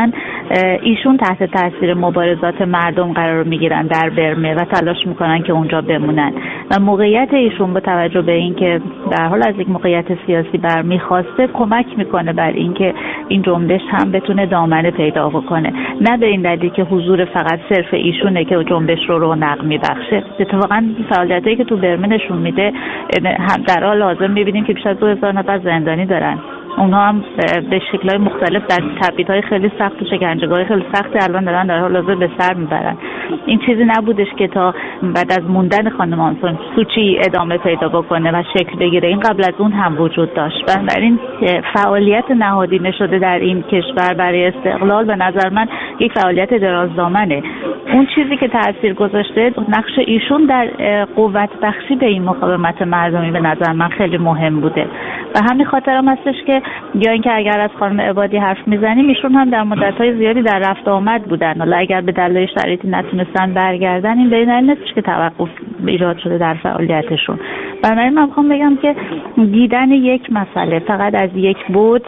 ایشون تحت تاثیر مبارزات مردم قرار میگیرن در برمه و تلاش میکنن که اونجا بمونن و موقعیت ایشون با توجه به اینکه در حال از یک موقعیت سیاسی برمیخواسته کمک میکنه بر اینکه این جنبش هم بتونه دامنه پیدا بکنه، نه به این دلیل که حضور فقط صرف ایشونه که جنبش رو رونق میبخشه. اتفاقا فعالیتایی که تو برمه نشون میده هم در حال حاضر میبینیم که بیش از 2000 نفر زندانی دارن. اونها هم به شکل‌های مختلف در تبعیدهای خیلی سخت و شکنجه‌های خیلی سختی الان دارن در حال حاضر به سر میبرن. این چیزی نبودش که تا بعد از موندن خانم آن سان سوچی ادامه پیدا بکنه و شکل بگیره. این قبل از اون هم وجود داشت. بنابراین فعالیت نهادینه شده در این کشور برای استقلال به نظر من یک فعالیت درازدامنه. اون چیزی که تأثیر گذاشته نقش ایشون در قوت بخشی به این مقاومت مردمی به نظر من خیلی مهم بوده و همین خاطر هم هستش که یا اینکه اگر از خانم عبادی حرف میزنیم ایشون هم در مدت‌های زیادی در رفت آمد بودن، حالا اگر به دلایل شرایطی نتونستن برگردن این به این دلیل نیست که توقف ایجاد شده در فعالیتشون. بنابراین من میخوام بگم که دیدن یک مسئله فقط از یک بعد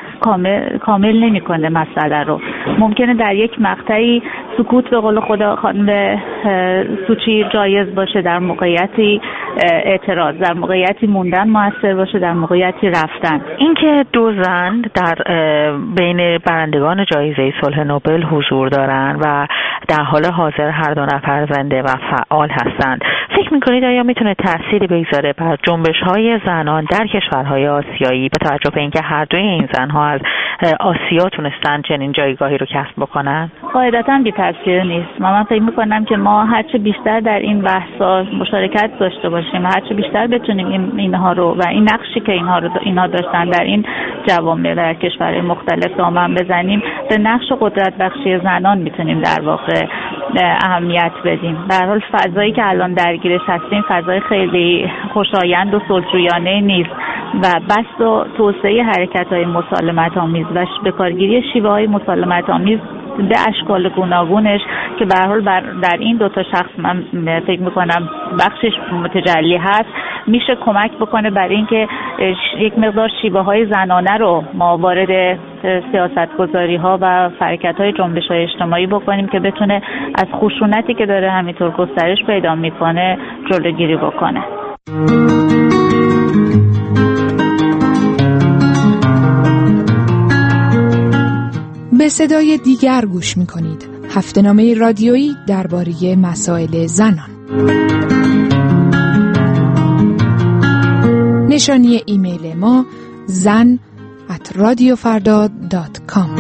کامل نمی‌کنه مسئله رو. ممکنه در یک مقطعی سکوت به قول خدا خانم سوچی جایز باشه، در موقعیتی اعتراض، در موقعیتی موندن موثر باشه، در موقعیتی رفتن. اینکه دو زن در بین برندگان جایزه صلح نوبل حضور دارن و در حال حاضر هر دو نفر زنده و فعال هستند، فکر می‌کنید آیا میتونه تأثیری بگذاره بر جنبش‌های زنان در کشورهای آسیایی با توجه به اینکه هر دوی این زن‌ها از آسیا تونستن چنین جایگاهی رو کسب بکنن؟ قاعدتاً بی تأثیر نیست. من فکر می‌کنم که ما هرچه بیشتر در این بحث‌ها مشارکت داشته باشیم و هرچه بیشتر بتونیم اینها رو و این نقشی که اینها داشتن در این جوامع در کشورهای مختلف دامن بزنیم، به نقش قدرت بخشی زنان میتونیم در واقع اهمیت بدیم. به هر حال فضایی که الان درگیرش هستیم فضای خیلی خوشایند و صلح‌جویانه نیست و بس و توسعه حرکت‌های مسالمت‌آمیز و به کارگیری شیوه‌های مسالمت‌آمیز به اشکال گوناگونش که به هر حال در این دو تا شخص من فکر می‌کنم بخشش متجلی هست، میشه کمک بکنه برای اینکه یک مقدار شیوه‌های زنانه رو ما وارد سیاست‌گذاری‌ها و حرکت‌های جنبش‌های اجتماعی بکنیم که بتونه از خشونتی که داره همینطور گسترش پیدا می‌کنه جلوگیری بکنه. به صدای دیگر گوش می‌کنید. هفته‌نامه رادیویی درباره مسائل زنان. نشانی ایمیل ما zan@radiofarda.com.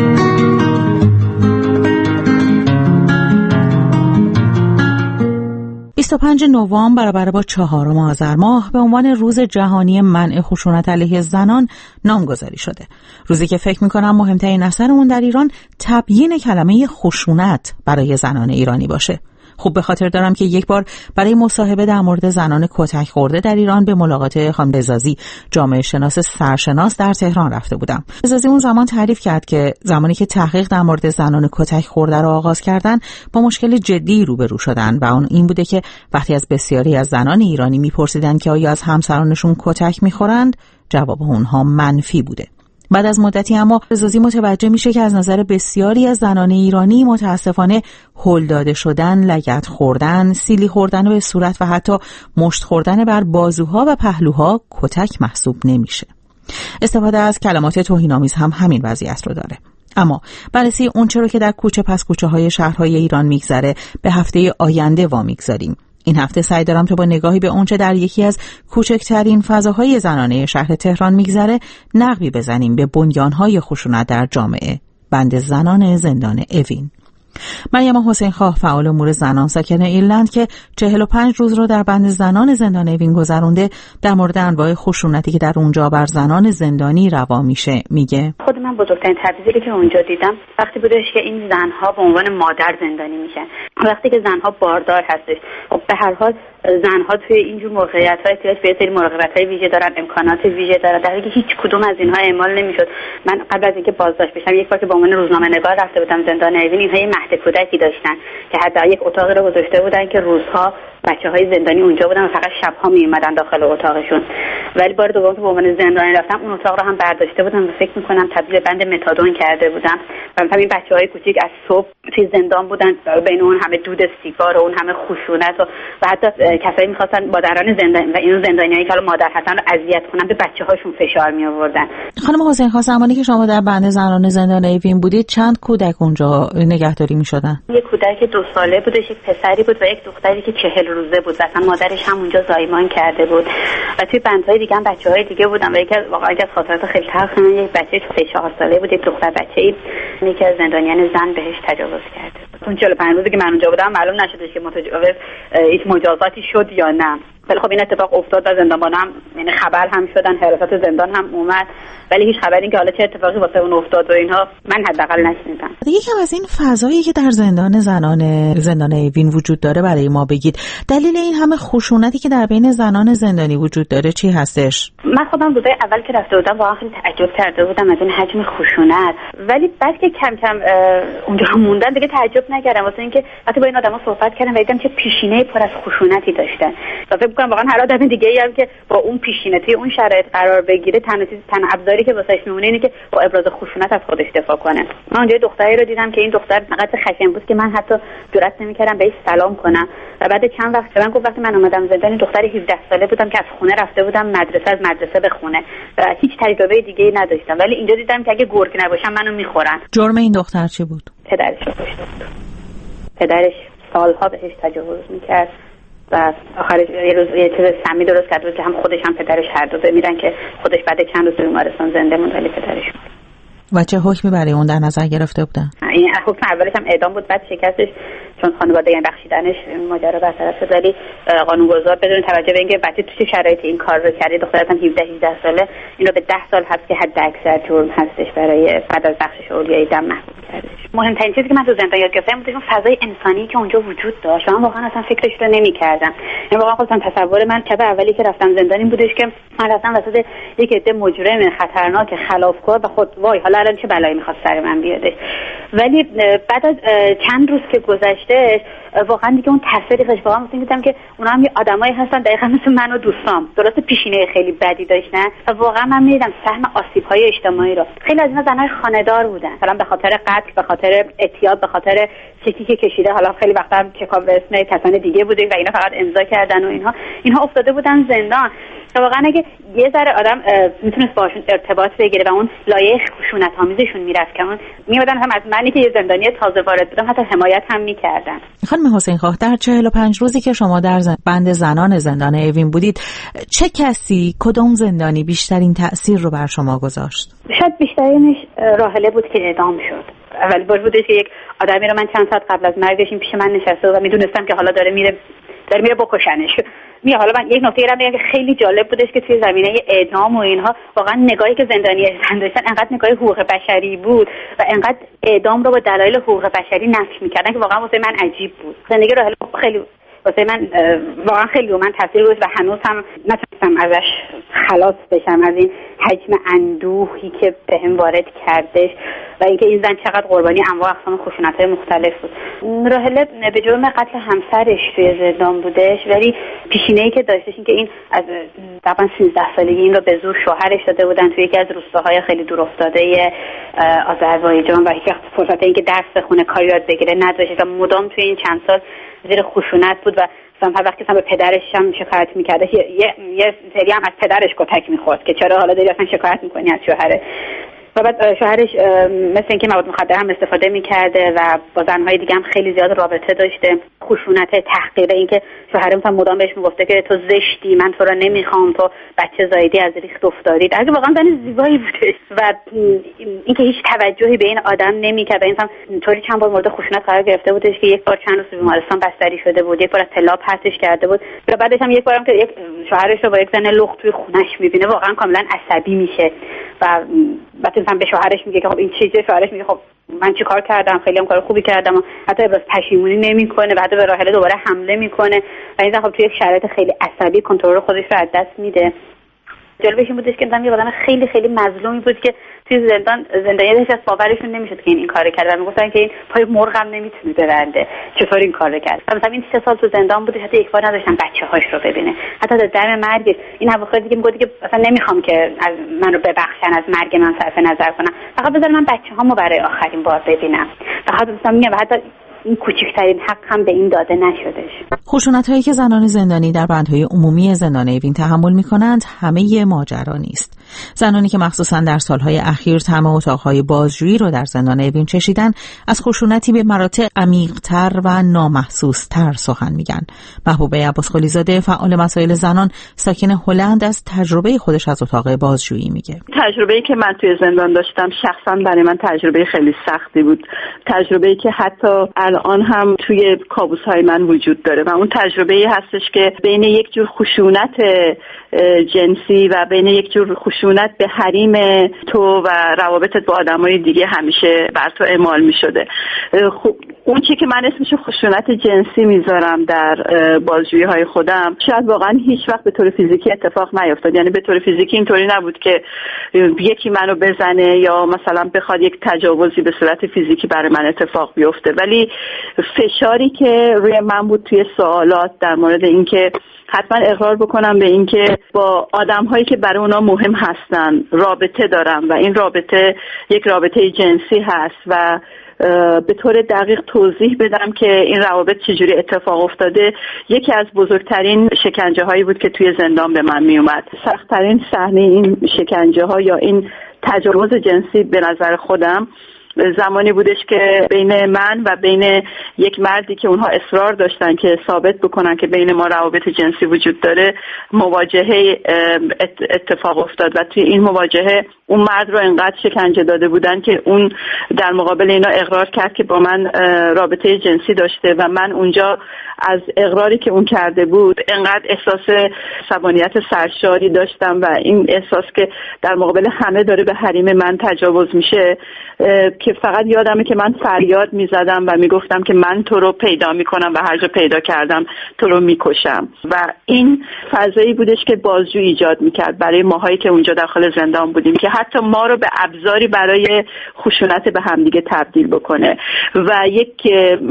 25 نوامبر برابر با 4 آذر ماه به عنوان روز جهانی منع خشونت علیه زنان نامگذاری شده. روزی که فکر می‌کنم مهمترین اثر اون در ایران تبیین کلمه خشونت برای زنان ایرانی باشه. خوب به خاطر دارم که یک بار برای مصاحبه در مورد زنان کتک خورده در ایران به ملاقات خانم رضازی، جامعه شناس سرشناس در تهران رفته بودم. رضازی اون زمان تعریف کرد که زمانی که تحقیق در مورد زنان کتک خورده را آغاز کردن با مشکل جدی روبرو شدن و اون این بوده که وقتی از بسیاری از زنان ایرانی میپرسیدن که آیا از همسرانشون کتک میخورند، جواب اونها منفی بوده. بعد از مدتی اما رضازی متوجه میشه که از نظر بسیاری از زنان ایرانی متاسفانه هل داده شدن، لگد خوردن، سیلی خوردن به صورت و حتی مشت خوردن بر بازوها و پهلوها کتک محسوب نمیشه. استفاده از کلمات توهین‌آمیز هم همین وضعیت رو داره. اما بررسی اون چرا که در کوچه پس کوچه های شهرهای ایران میگذره به هفته آینده وامیگذاریم. این هفته سعی دارم تا با نگاهی به اونچه در یکی از کوچکترین فضاهای زنانه شهر تهران میگذره نقبی بزنیم به بنیانهای خشونت در جامعه، بند زنان زندان اوین. مریم حسین خواه فعال امور زنان ساکن ایرلند که 45 روز رو در بند زنان زندان اوین گذرونده در مورد انواع خشونتی که در اونجا بر زنان زندانی روا میشه میگه. خود من بزرگترین تبعیضی که اونجا دیدم وقتی بودش که این زنها به عنوان مادر زندانی میشن. وقتی که زنها باردار هستش، خب به هر حال زنها توی اینجور موقعیت‌ها احتیاج به سری مراقبت‌های ویژه دارن، امکانات ویژه دارن، در حالی که هیچ کدوم از اینها اعمال نمی‌شد. من قبل از اینکه بازداشت بشم یک بار که با عنوان روزنامه‌نگار رفته بودم زندان اوین، اینها یه مهد کودکی داشتن که حتی یک اتاقی رو گذاشته بودن که روزها بچه‌های زندانی اونجا بودن و فقط شب‌ها می‌اومدن داخل اتاقشون. ولی بار دوم که به عنوان زندانی رفتم اون اتاق رو هم برداشته بودم و فکر می‌کنم تبدیل بند متادون کرده بودم. و مثلا این بچه‌های کوچیک از صبح توی زندان بودن، بین اون همه دود سیگار و اون همه خشونت و حتی کسایی می‌خواستن مادران زندانی و این زندانیایی که حالا مادر هستن رو اذیت کنن، به بچه‌هاشون فشار می‌آوردن. خانم حسین خان، زمانی که شما در بند زنان زندان اوین بودید چند کودک اونجا نگهداری می‌شدن؟ یک کودک 2 ساله بودش، یک پسری بود و یک دختری که 40 روزه بود. اصلا مادرش هم اونجا زایمان کرده بود. و توی بندهای دیگه هم بچه‌های دیگه بودن و یکی واقعا از خاطرات خیلی تلخ من یک بچه 3-4 ساله بود، یک دختر بچه‌ای یکی از زندانیان زن بهش تجاوز کرده. اون 45 روزی که من اونجا بودم معلوم نشدش که متجاوز هیچ مجازاتی شد یا نه. ولی خب این اتفاق افتاد و زندانبانا هم یعنی خبر هم شدن، حراست زندان هم اومد، ولی هیچ خبری این که حالا چه اتفاقی واسه اون افتاد و اینها من حداقل نشنیدم. یکم از این فضایی که در زندان اوین وجود داره برای ما بگید. دلیل این همه خشونتی که در بین زنان زندانی وجود داره چی هستش؟ من خودم روزای اول که رفته بودم واقعا خیلی تعجب کرده بودم از این حجم خشونت، ولی بعد که کم کم اونجا موندن دیگه تعجب نکردم، واسه اینکه وقتی با این آدما صحبت کردم دیدم چه پیشینه پر از خشونتی داشتن. و فکر می‌کنم واقعا هر آدم دیگه‌ای هم که با اون پیشینه توی اون شرایط قرار بگیره، تن ابزاری که واسش میمونه اینه که با ابراز خشونت از خودش دفاع کنه. من اونجا دختری رو دیدم که این دختر انقدر خشن بود که من حتی جرئت نمی‌کردم بهش سلام کنم. و بعد چند وقت من گفت وقتی من اومدم زندان دختر 17 ساله بودم که از خونه رفته بودم مدرسه، از مدرسه به خونه و هیچ تجربه دیگه‌ای نداشتم، ولی اینجا دیدم که اگه گرگ نباشم منو می‌خورن. جرم این دختر چی بود؟ پدرش رو کشته بود. پدرش سالها بهش تجاوز می‌کرد و آخرش یه روز یه چیز سمی درست کرد که هم خودش هم پدرش هر دو بمیرن که خودش بعد چند روز بیمارستان زنده موند ولی پدرش مرد. و چه حکمی برای اون در نظر گرفته بودن؟ این حکم اولش هم اعدام بود، بعد شکستش چون خانواده این بخشیدنش ماجرا برطرف شد، ولی قانونگذار بدون توجه به اینکه بچه تو شرایط این کار رو کرده، دخترم 17 ساله، اینو به 10 سال حبس که حد اکثر جرم هستش برای بعد از بخشش اولیای دم محکوم کردش. مهمترین چیزی که من تو زندان یاد گرفتم بود اون فضای انسانی که اونجا وجود داشت. من واقعا اصلا فکرش رو نمی‌کردم. یعنی واقعا خودم تصور من شب اولی که رفتم زندان این بودش که من رفتم وسط یک عده مجرم خطرناک خلافکار و خود وای حالا الان چه بلایی می‌خواد سر من بیادش. ولی بعد از چند روز که گذشته واقعا دیگه اون تاثیری داشت. واقعا مثلا دیدم که اونا هم یه آدمایی هستن دقیقاً مثل من و دوستام، درست پیشینه خیلی بدی داشتن و واقعا من می‌دیدم سهم آسیب‌های اجتماعی رو. خیلی از اینا زنای خانه‌دار بودن، مثلا به خاطر قتل، به خاطر اعتیاد، به خاطر چیزی که کشیده، حالا خیلی وقتا هم چکاپ به اسم کسان دیگه بوده و اینا فقط امضا کردن و اینها افتاده بودن زندان. واقعا اگه یه ذره آدم میتونست باشون ارتباط بگیره و اون لایه خشونت‌آمیزشون میرفت که اون میادن هم از منی که یه زندانی تازه وارد بودم حتی حمایت هم میکردن. خانم حسین خان، در 45 روزی که شما در بند زنان زندان اوین بودید، چه کسی، کدوم زندانی بیشترین تأثیر رو بر شما گذاشت؟ شاید بیشترینش راحله بود که اعدام شد. اول بار بودش که یک آدمی رو من چند ساعت قبل از مرگش این پیش من نشسته و میدونستم که حالا داره میره بکشنش. حالا من یک نکته رو میگم که خیلی جالب بودش که توی زمینه اعدام و اینها واقعا نگاهی که زندانیان داشتن انقدر نگاه حقوق بشری بود و انقدر اعدام رو با دلایل حقوق بشری نفی میکردن که واقعا واسه من عجیب بود. زندگی راحله خیلی واسه من واقعا خیلی من تاثیر گذاشت و هنوز هم نتونستم ازش خلاص بشم، از این حجم اندوهی که بهم وارد کردش و اینکه این زن چقدر قربانی انواع اقسام خشونت‌های مختلف بود. راحله به جرم قتل همسرش توی زندان بودش، ولی پیشینه‌ای که داشتش این که این از تقریبا 13 سالگی این رو به زور شوهرش داده بودن توی یکی از روستاهای خیلی دورافتاده آذربایجان و هیچ فرصت اینکه درس بخونه، کاری یاد بگیره نداشت و مدام توی این چند سال زیر خشونت بود و مثلا هر وقتی به پدرش هم شکایت می‌کردش یه سری هم از پدرش کتک می‌خورد که چرا حالا داری اصلا شکایت می‌کنی از شوهره. و بعد شوهرش مثل اینکه مواد مخدر هم استفاده می‌کرده و با زن‌های دیگه هم خیلی زیاد رابطه داشته. خشونت، تحقیر، اینکه شوهرم مثلا مدام بهش میگفته که تو زشتی، من تو رو نمیخوام، تو بچه زایدی، از ریخت افتادی. در واقعا زن زیبایی بوده و اینکه هیچ توجهی به این آدم نمی‌کرد. مثلا طوری چند بار مورد خشونت قرار گرفته بودش که یک بار چند روز بیمارستان بستری شده بود، یک بار از طلا پرتش کرده بود و بعدش هم یک بارم که یک شوهرش رو با یک زن لخت توی خونش می‌بینه واقعا کاملا عصبی میشه و بعد مثلا به شوهرش میگه که خب این چیزه، شوهرش میگه خب من چی کار کردم، خیلی هم کار خوبی کردم، حتی ابراز پشیمونی نمیکنه و حتی به راحله دوباره حمله میکنه و این خب توی یک شرایط خیلی عصبی کنترل خودش رو از دست میده. جالبش این بودش که مثلا یه آدم خیلی خیلی مظلومی بود که توی زندانی هیچ از باورشون نمیشد که این کارو کرده و میگفتن که این پای مرغ هم نمیتونه ببنده، چطور این کارو کرد. مثلا این 3 سال تو زندان بودش، حتی یک بار نداشتن بچه‌هاش رو ببینه، حتی در دم مرگ این اواخر دیگه میگه که مثلا نمیخوام که از من رو ببخشن، از مرگ من صرف نظر کنن، فقط بذار من بچه‌هامو برای آخرین بار ببینم. فقط مثلا میگم حتی این کوچکترین حق هم به این داده نشدش. خشونت‌هایی که زنان زندانی در بندهای عمومی زندان اوین تحمل می‌کنند همه ماجرا نیست. زنانی که مخصوصاً در سالهای اخیر طعم اتاق‌های بازجویی رو در زندان اوین چشیدن، از خشونتی به مراتب عمیق‌تر و نامحسوس‌تر سخن میگن. محبوبه عباسخلیزاده، فعال مسائل زنان ساکن هلند، از تجربه خودش از اتاق بازجویی میگه. تجربه‌ای که من توی زندان داشتم شخصاً برای من تجربه خیلی سختی بود. تجربه‌ای که حتی الان هم توی کابوس‌های من وجود داره و اون تجربه‌ای هستش که بین یک جور خشونت جنسی و بین یک جور خشونت به حریم تو و روابطت با آدمای دیگه همیشه بر تو اعمال می‌شده. اون چیزی که من اسمش خشونت جنسی میذارم در بازجویی‌های خودم شاید واقعا هیچ وقت به طور فیزیکی اتفاق نیفتاد. یعنی به طور فیزیکی اینطوری نبود که یکی منو بزنه یا مثلا بخواد یک تجاوزی به صورت فیزیکی برای من اتفاق بیفته، ولی فشاری که روی من بود توی سوالات در مورد اینکه حتما اقرار بکنم به اینکه با آدم‌هایی که برای اونا مهم هستن رابطه دارم و این رابطه یک رابطه جنسی هست و به طور دقیق توضیح بدم که این روابط چجوری اتفاق افتاده. یکی از بزرگترین شکنجه هایی بود که توی زندان به من می اومد. سخت‌ترین صحنه این شکنجه ها یا این تجاوز جنسی به نظر خودم زمانی بودش که بین من و بین یک مردی که اونها اصرار داشتن که ثابت بکنن که بین ما روابط جنسی وجود داره مواجهه اتفاق افتاد و توی این مواجهه اون مرد رو انقدر شکنجه داده بودن که اون در مقابل اینا اقرار کرد که با من رابطه جنسی داشته و من اونجا از اقراری که اون کرده بود انقدر احساس عصبانیت سرشاری داشتم و این احساس که در مقابل همه داره به حریم من تجاوز میشه که فقط یادمه که من فریاد میزدم و میگفتم که من تو رو پیدا میکنم و هر جا پیدا کردم تو رو میکشم و این فضایی بودش که بازجو ایجاد میکرد برای ماهایی که اونجا داخل زندان بودیم که حتی ما رو به ابزاری برای خشونت به همدیگه تبدیل بکنه و یک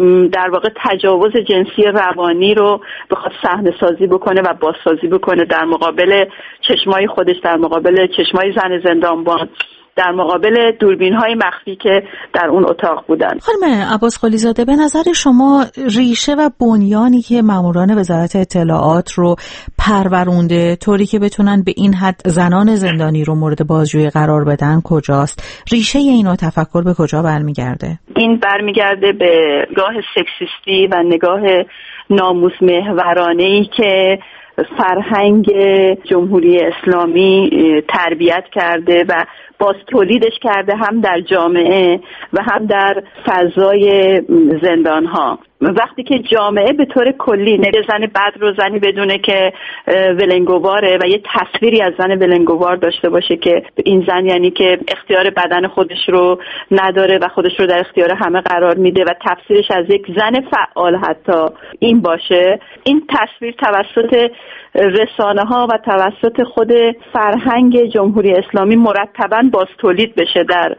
در واقع تجاوز جنسی روانی رو بخواد صحنه سازی بکنه و بازسازی بکنه در مقابل چشمای خودش، در مقابل چشمای زن زندانبان، در مقابل دوربین‌های مخفی که در اون اتاق بودن. خانم عباسخلیزاده، به نظر شما ریشه و بنیانی که ماموران وزارت اطلاعات رو پرورونده طوری که بتونن به این حد زنان زندانی رو مورد بازجویی قرار بدن کجاست؟ ریشه این تفکر به کجا برمیگرده؟ این برمیگرده به نگاه سکسیستی و نگاه ناموس محورانه‌ای که فرهنگ جمهوری اسلامی تربیت کرده و باز تولیدش کرده هم در جامعه و هم در فضای زندان‌ها. وقتی که جامعه به طور کلی زن بد رو زنی بدونه که ولنگواره و یه تصویری از زن ولنگوار داشته باشه که این زن یعنی که اختیار بدن خودش رو نداره و خودش رو در اختیار همه قرار میده و تفسیرش از یک زن فعال حتی این باشه، این تصویر توسط رسانه ها و توسط خود فرهنگ جمهوری اسلامی مرتباً باز تولید بشه در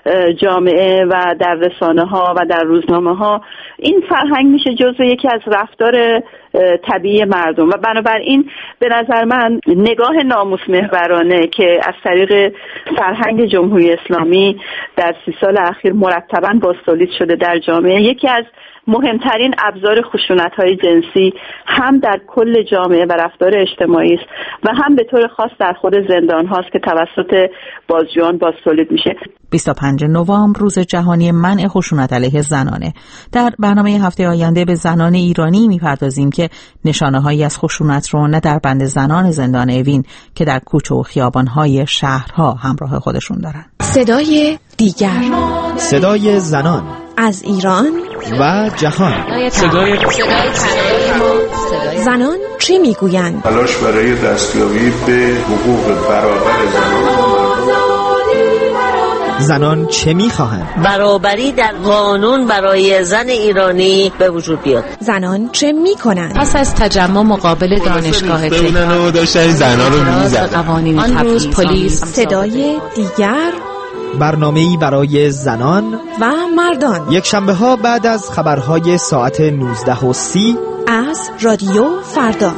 جامعه و در رسانه ها و در روزنامه ها. این فرهنگ میشه جزو یکی از رفتار طبیعی مردم و بنابراین به نظر من نگاه ناموس محورانه که از طریق فرهنگ جمهوری اسلامی در 30 سال اخیر مرتباً باز تولید شده در جامعه یکی از مهمترین ابزار خشونت‌های جنسی هم در کل جامعه و رفتار اجتماعی است و هم به طور خاص در خود زندان هاست که توسط بازجویان باز تولید میشه. 25 نوامبر روز جهانی منع خشونت علیه زنانه. در برنامه هفته آینده به زنان ایرانی میپردازیم که نشانه‌هایی از خشونت رو نه در بند زنان زندان اوین که در کوچه و خیابان‌های شهرها همراه خودشون دارن. صدای دیگر، صدای زنان از ایران و جهان. صدای زنان چی میگویند؟ تلاش برای دستیابی به حقوق برابر زنان زنان چه میخواهند؟ برابری در قانون برای زن ایرانی به وجود بیاد. زنان چه میکنند؟ پس از تجمع مقابل دانشگاه تهران داشتن زنان رو میزدن. آن روز پلیس صدای دیگر، برنامه‌ای برای زنان و مردان، یک شنبه ها بعد از خبرهای ساعت 19:30 از رادیو فردا.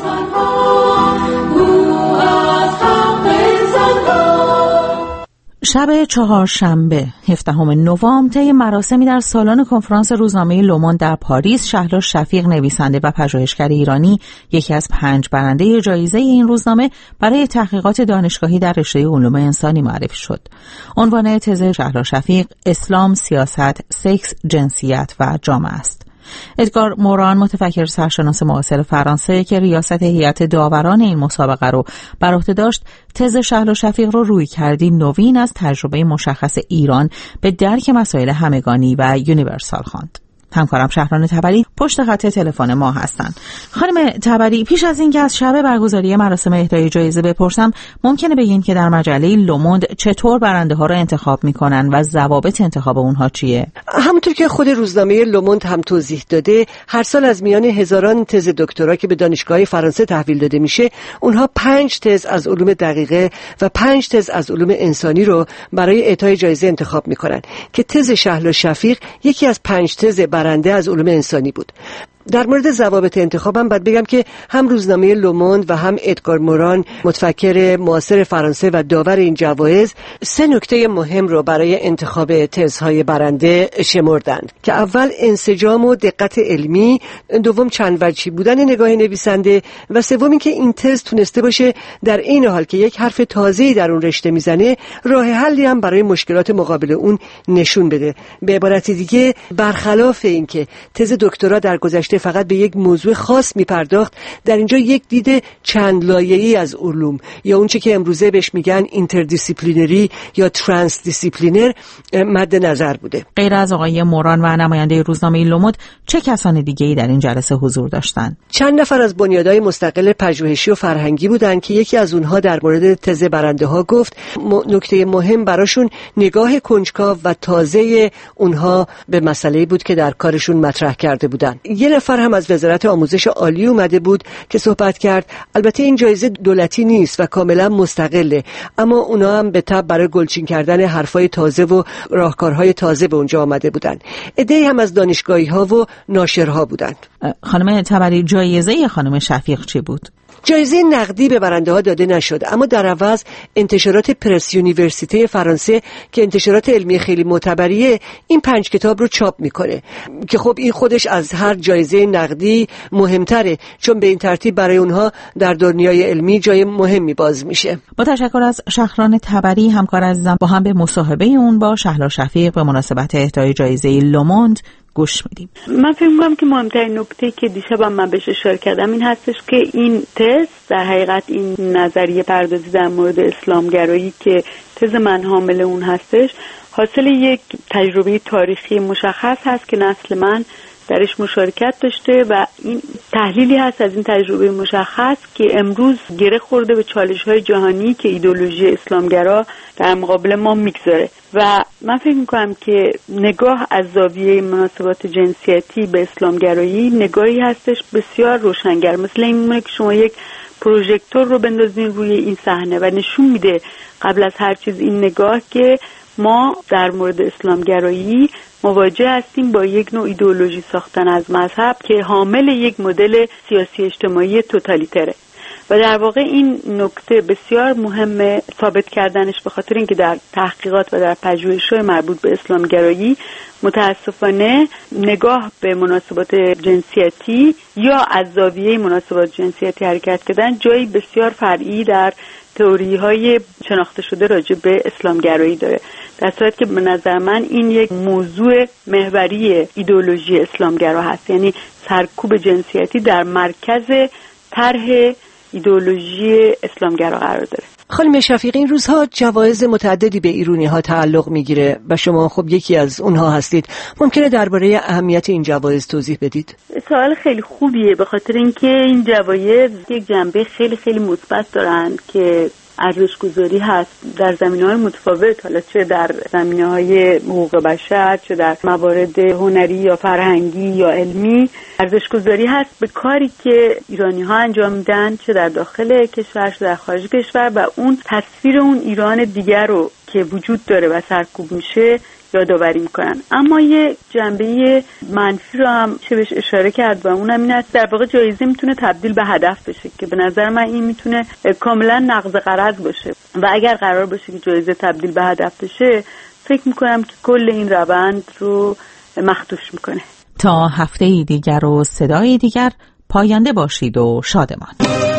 شب چهارشنبه 17 نوامبر طی مراسمی در سالن کنفرانس روزنامه لوموند در پاریس، شهلا شفیق، نویسنده و پژوهشگر ایرانی، یکی از 5 برنده جایزه این روزنامه برای تحقیقات دانشگاهی در رشته علوم انسانی معرفی شد. عنوان تز شهلا شفیق اسلام، سیاست، سکس، جنسیت و جامعه است. ادگار موران، متفکر سرشناس معاصر فرانسه که ریاست هیئت داوران این مسابقه رو بر عهده داشت، تز شهلا شفیق رو رویکردی نوین از تجربه مشخص ایران به درک مسائل همگانی و یونیورسال خواند. همکارم شهران تبری پشت خط تلفن ما هستند. خانم تبری، پیش از اینکه از شب برگزاری مراسم اهدای جایزه بپرسم، ممکنه بگین که در مجله لوموند چطور برنده ها رو انتخاب میکنن و ضوابط انتخاب اونها چیه؟ همونطور که خود روزنامه لوموند هم توضیح داده، هر سال از میان هزاران تز دکترا که به دانشگاه فرانسه تحویل داده میشه، اونها 5 تز از علوم دقیقه و 5 تز از علوم انسانی رو برای اعطای جایزه انتخاب میکنن که تز شهلا شفیق یکی از 5 تز برنده از علوم انسانی بود. در مورد ضوابط انتخابم باید بگم که هم روزنامه لوموند و هم ادگار موران، متفکر معاصر فرانسه و داور این جوایز، 3 نکته مهم رو برای انتخاب تزهای برنده شمردند که اول انسجام و دقت علمی، دوم چند وجهی بودن نگاه نویسنده و سوم این که این تز تونسته باشه در این حال که یک حرف تازه‌ای در اون رشته میزنه، راه حلی هم برای مشکلات مقابل اون نشون بده. به عبارت دیگه، برخلاف این که تز دکترا در گذشته فقط به یک موضوع خاص میپرداخت، در اینجا یک دید چند لایه‌ای از علوم یا اونچه که امروزه بهش میگن اینتردیسیپلینری یا ترانس دیسیپلینر مد نظر بوده. غیر از آقای موران و نماینده روزنامه لوموند، چه کسان دیگه‌ای در این جلسه حضور داشتند؟ چند نفر از بنیادهای مستقل پژوهشی و فرهنگی بودند که یکی از اونها در مورد تز برنده ها گفت نکته مهم براشون نگاه کنجکاو و تازه اونها به مسئله‌ای بود که در کارشون مطرح کرده بودند. یه نفر هم از وزارت آموزش عالی اومده بود که صحبت کرد. البته این جایزه دولتی نیست و کاملا مستقله، اما اونا هم به تبع برای گلچین کردن حرفای تازه و راهکارهای تازه به اونجا آمده بودن. عده‌ای هم از دانشگاهی‌ها و ناشرها بودند. خانم تبری، جایزه خانم شفیق چی بود؟ جایزه نقدی به برنده ها داده نشد، اما در عوض انتشارات پرس یونیورسیته فرانسه که انتشارات علمی خیلی معتبریه، این 5 کتاب رو چاپ میکنه که خب این خودش از هر جایزه نقدی مهمتره، چون به این ترتیب برای اونها در دنیای علمی جای مهمی باز میشه. با تشکر از شهران تبری، همکار عزیزم، با هم به مصاحبه اون با شهلا شفیق به مناسبت اهدای جایزه لوموند گوش میدیم. من فکر می‌کنم که مهمترین نکته که دیشبم من بهش اشاره کردم این هستش که این تز در حقیقت این نظریه پردازی در مورد اسلامگرایی که تز من حامل اون هستش، حاصل یک تجربه تاریخی مشخص هست که نسل من درش مشارکت داشته و این تحلیلی هست از این تجربه مشخص که امروز گره خورده به چالش‌های جهانی که ایدئولوژی اسلامگرا در مقابل ما میگذاره. و من فکر میکنم که نگاه از زاویه مناسبات جنسیتی به اسلامگرایی نگاهی هستش بسیار روشنگر، مثل این میمونه که شما یک پروژکتور رو بندازین روی این صحنه و نشون میده قبل از هر چیز این نگاه که ما در مورد اسلامگرایی مواجه هستیم با یک نوع ایدئولوژی ساختن از مذهب که حامل یک مدل سیاسی اجتماعی توتالیتره و در واقع این نکته بسیار مهمه ثابت کردنش، به خاطر اینکه در تحقیقات و در پژوهش‌های مربوط به اسلامگرایی متاسفانه نگاه به مناسبات جنسیتی یا از زاویه مناسبات جنسیتی حرکت کردن جایی بسیار فرعی در تئوری‌های شناخته شده راجع به اسلامگرایی داره، در صورتی که به نظر من این یک موضوع محوری ایدئولوژی اسلامگرا هست، یعنی سرکوب جنسیتی در مرکز طرح ایدئولوژی اسلامگرا قرار داره. خانم شفیق، این روزها جوایز متعددی به ایرانی‌ها تعلق میگیره و شما خب یکی از اونها هستید. ممکنه درباره اهمیت این جوایز توضیح بدید؟ سوال خیلی خوبیه، به خاطر اینکه این جوایز یک جنبه خیلی خیلی مثبت دارن که ارزش‌گذاری هست در زمینه‌های متفاوت، حالا چه در زمینه‌های حقوق بشر، چه در موارد هنری یا فرهنگی یا علمی، ارزش‌گذاری هست به کاری که ایرانی‌ها انجام میدن، چه در داخل کشور چه در خارج کشور، و اون تصویر اون ایران دیگر رو که وجود داره و سرکوب میشه یادآوری میکنن. اما یه جنبه منفی رو هم چه بهش اشاره کرد و اونم این است در واقع جایزه میتونه تبدیل به هدف بشه که به نظر من این میتونه کاملا نقض غرض باشه و اگر قرار باشه که جایزه تبدیل به هدف بشه فکر میکنم که کل این روند رو مخدوش میکنه. تا هفته دیگر و صدای دیگر، پاینده باشید و شادمان.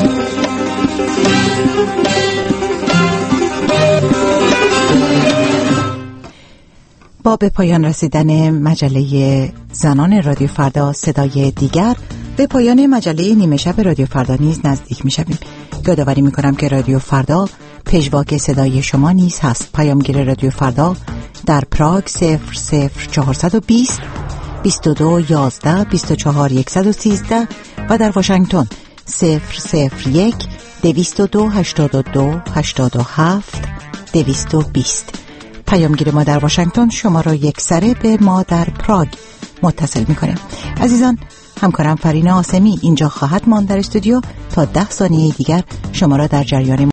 با به پایان رسیدن مجله زنان رادیو فردا صدای دیگر، به پایان مجله نیمه شب رادیو فردا نیز نزدیک می شویم. یادآوری می کنم که رادیو فردا پژواک صدای شما نیز هست. پیامگیر رادیو فردا در پراگ 00420 22 11 24 113 و در واشنگتن 001 202 82 87 220. پیامگیر ما در واشنگتن شما را یک سره به ما در پراگ متصل می‌کنه. عزیزان، همکارم فرین آسمی اینجا خواهد ماند در استودیو تا 10 ثانیه دیگر شما را در جریان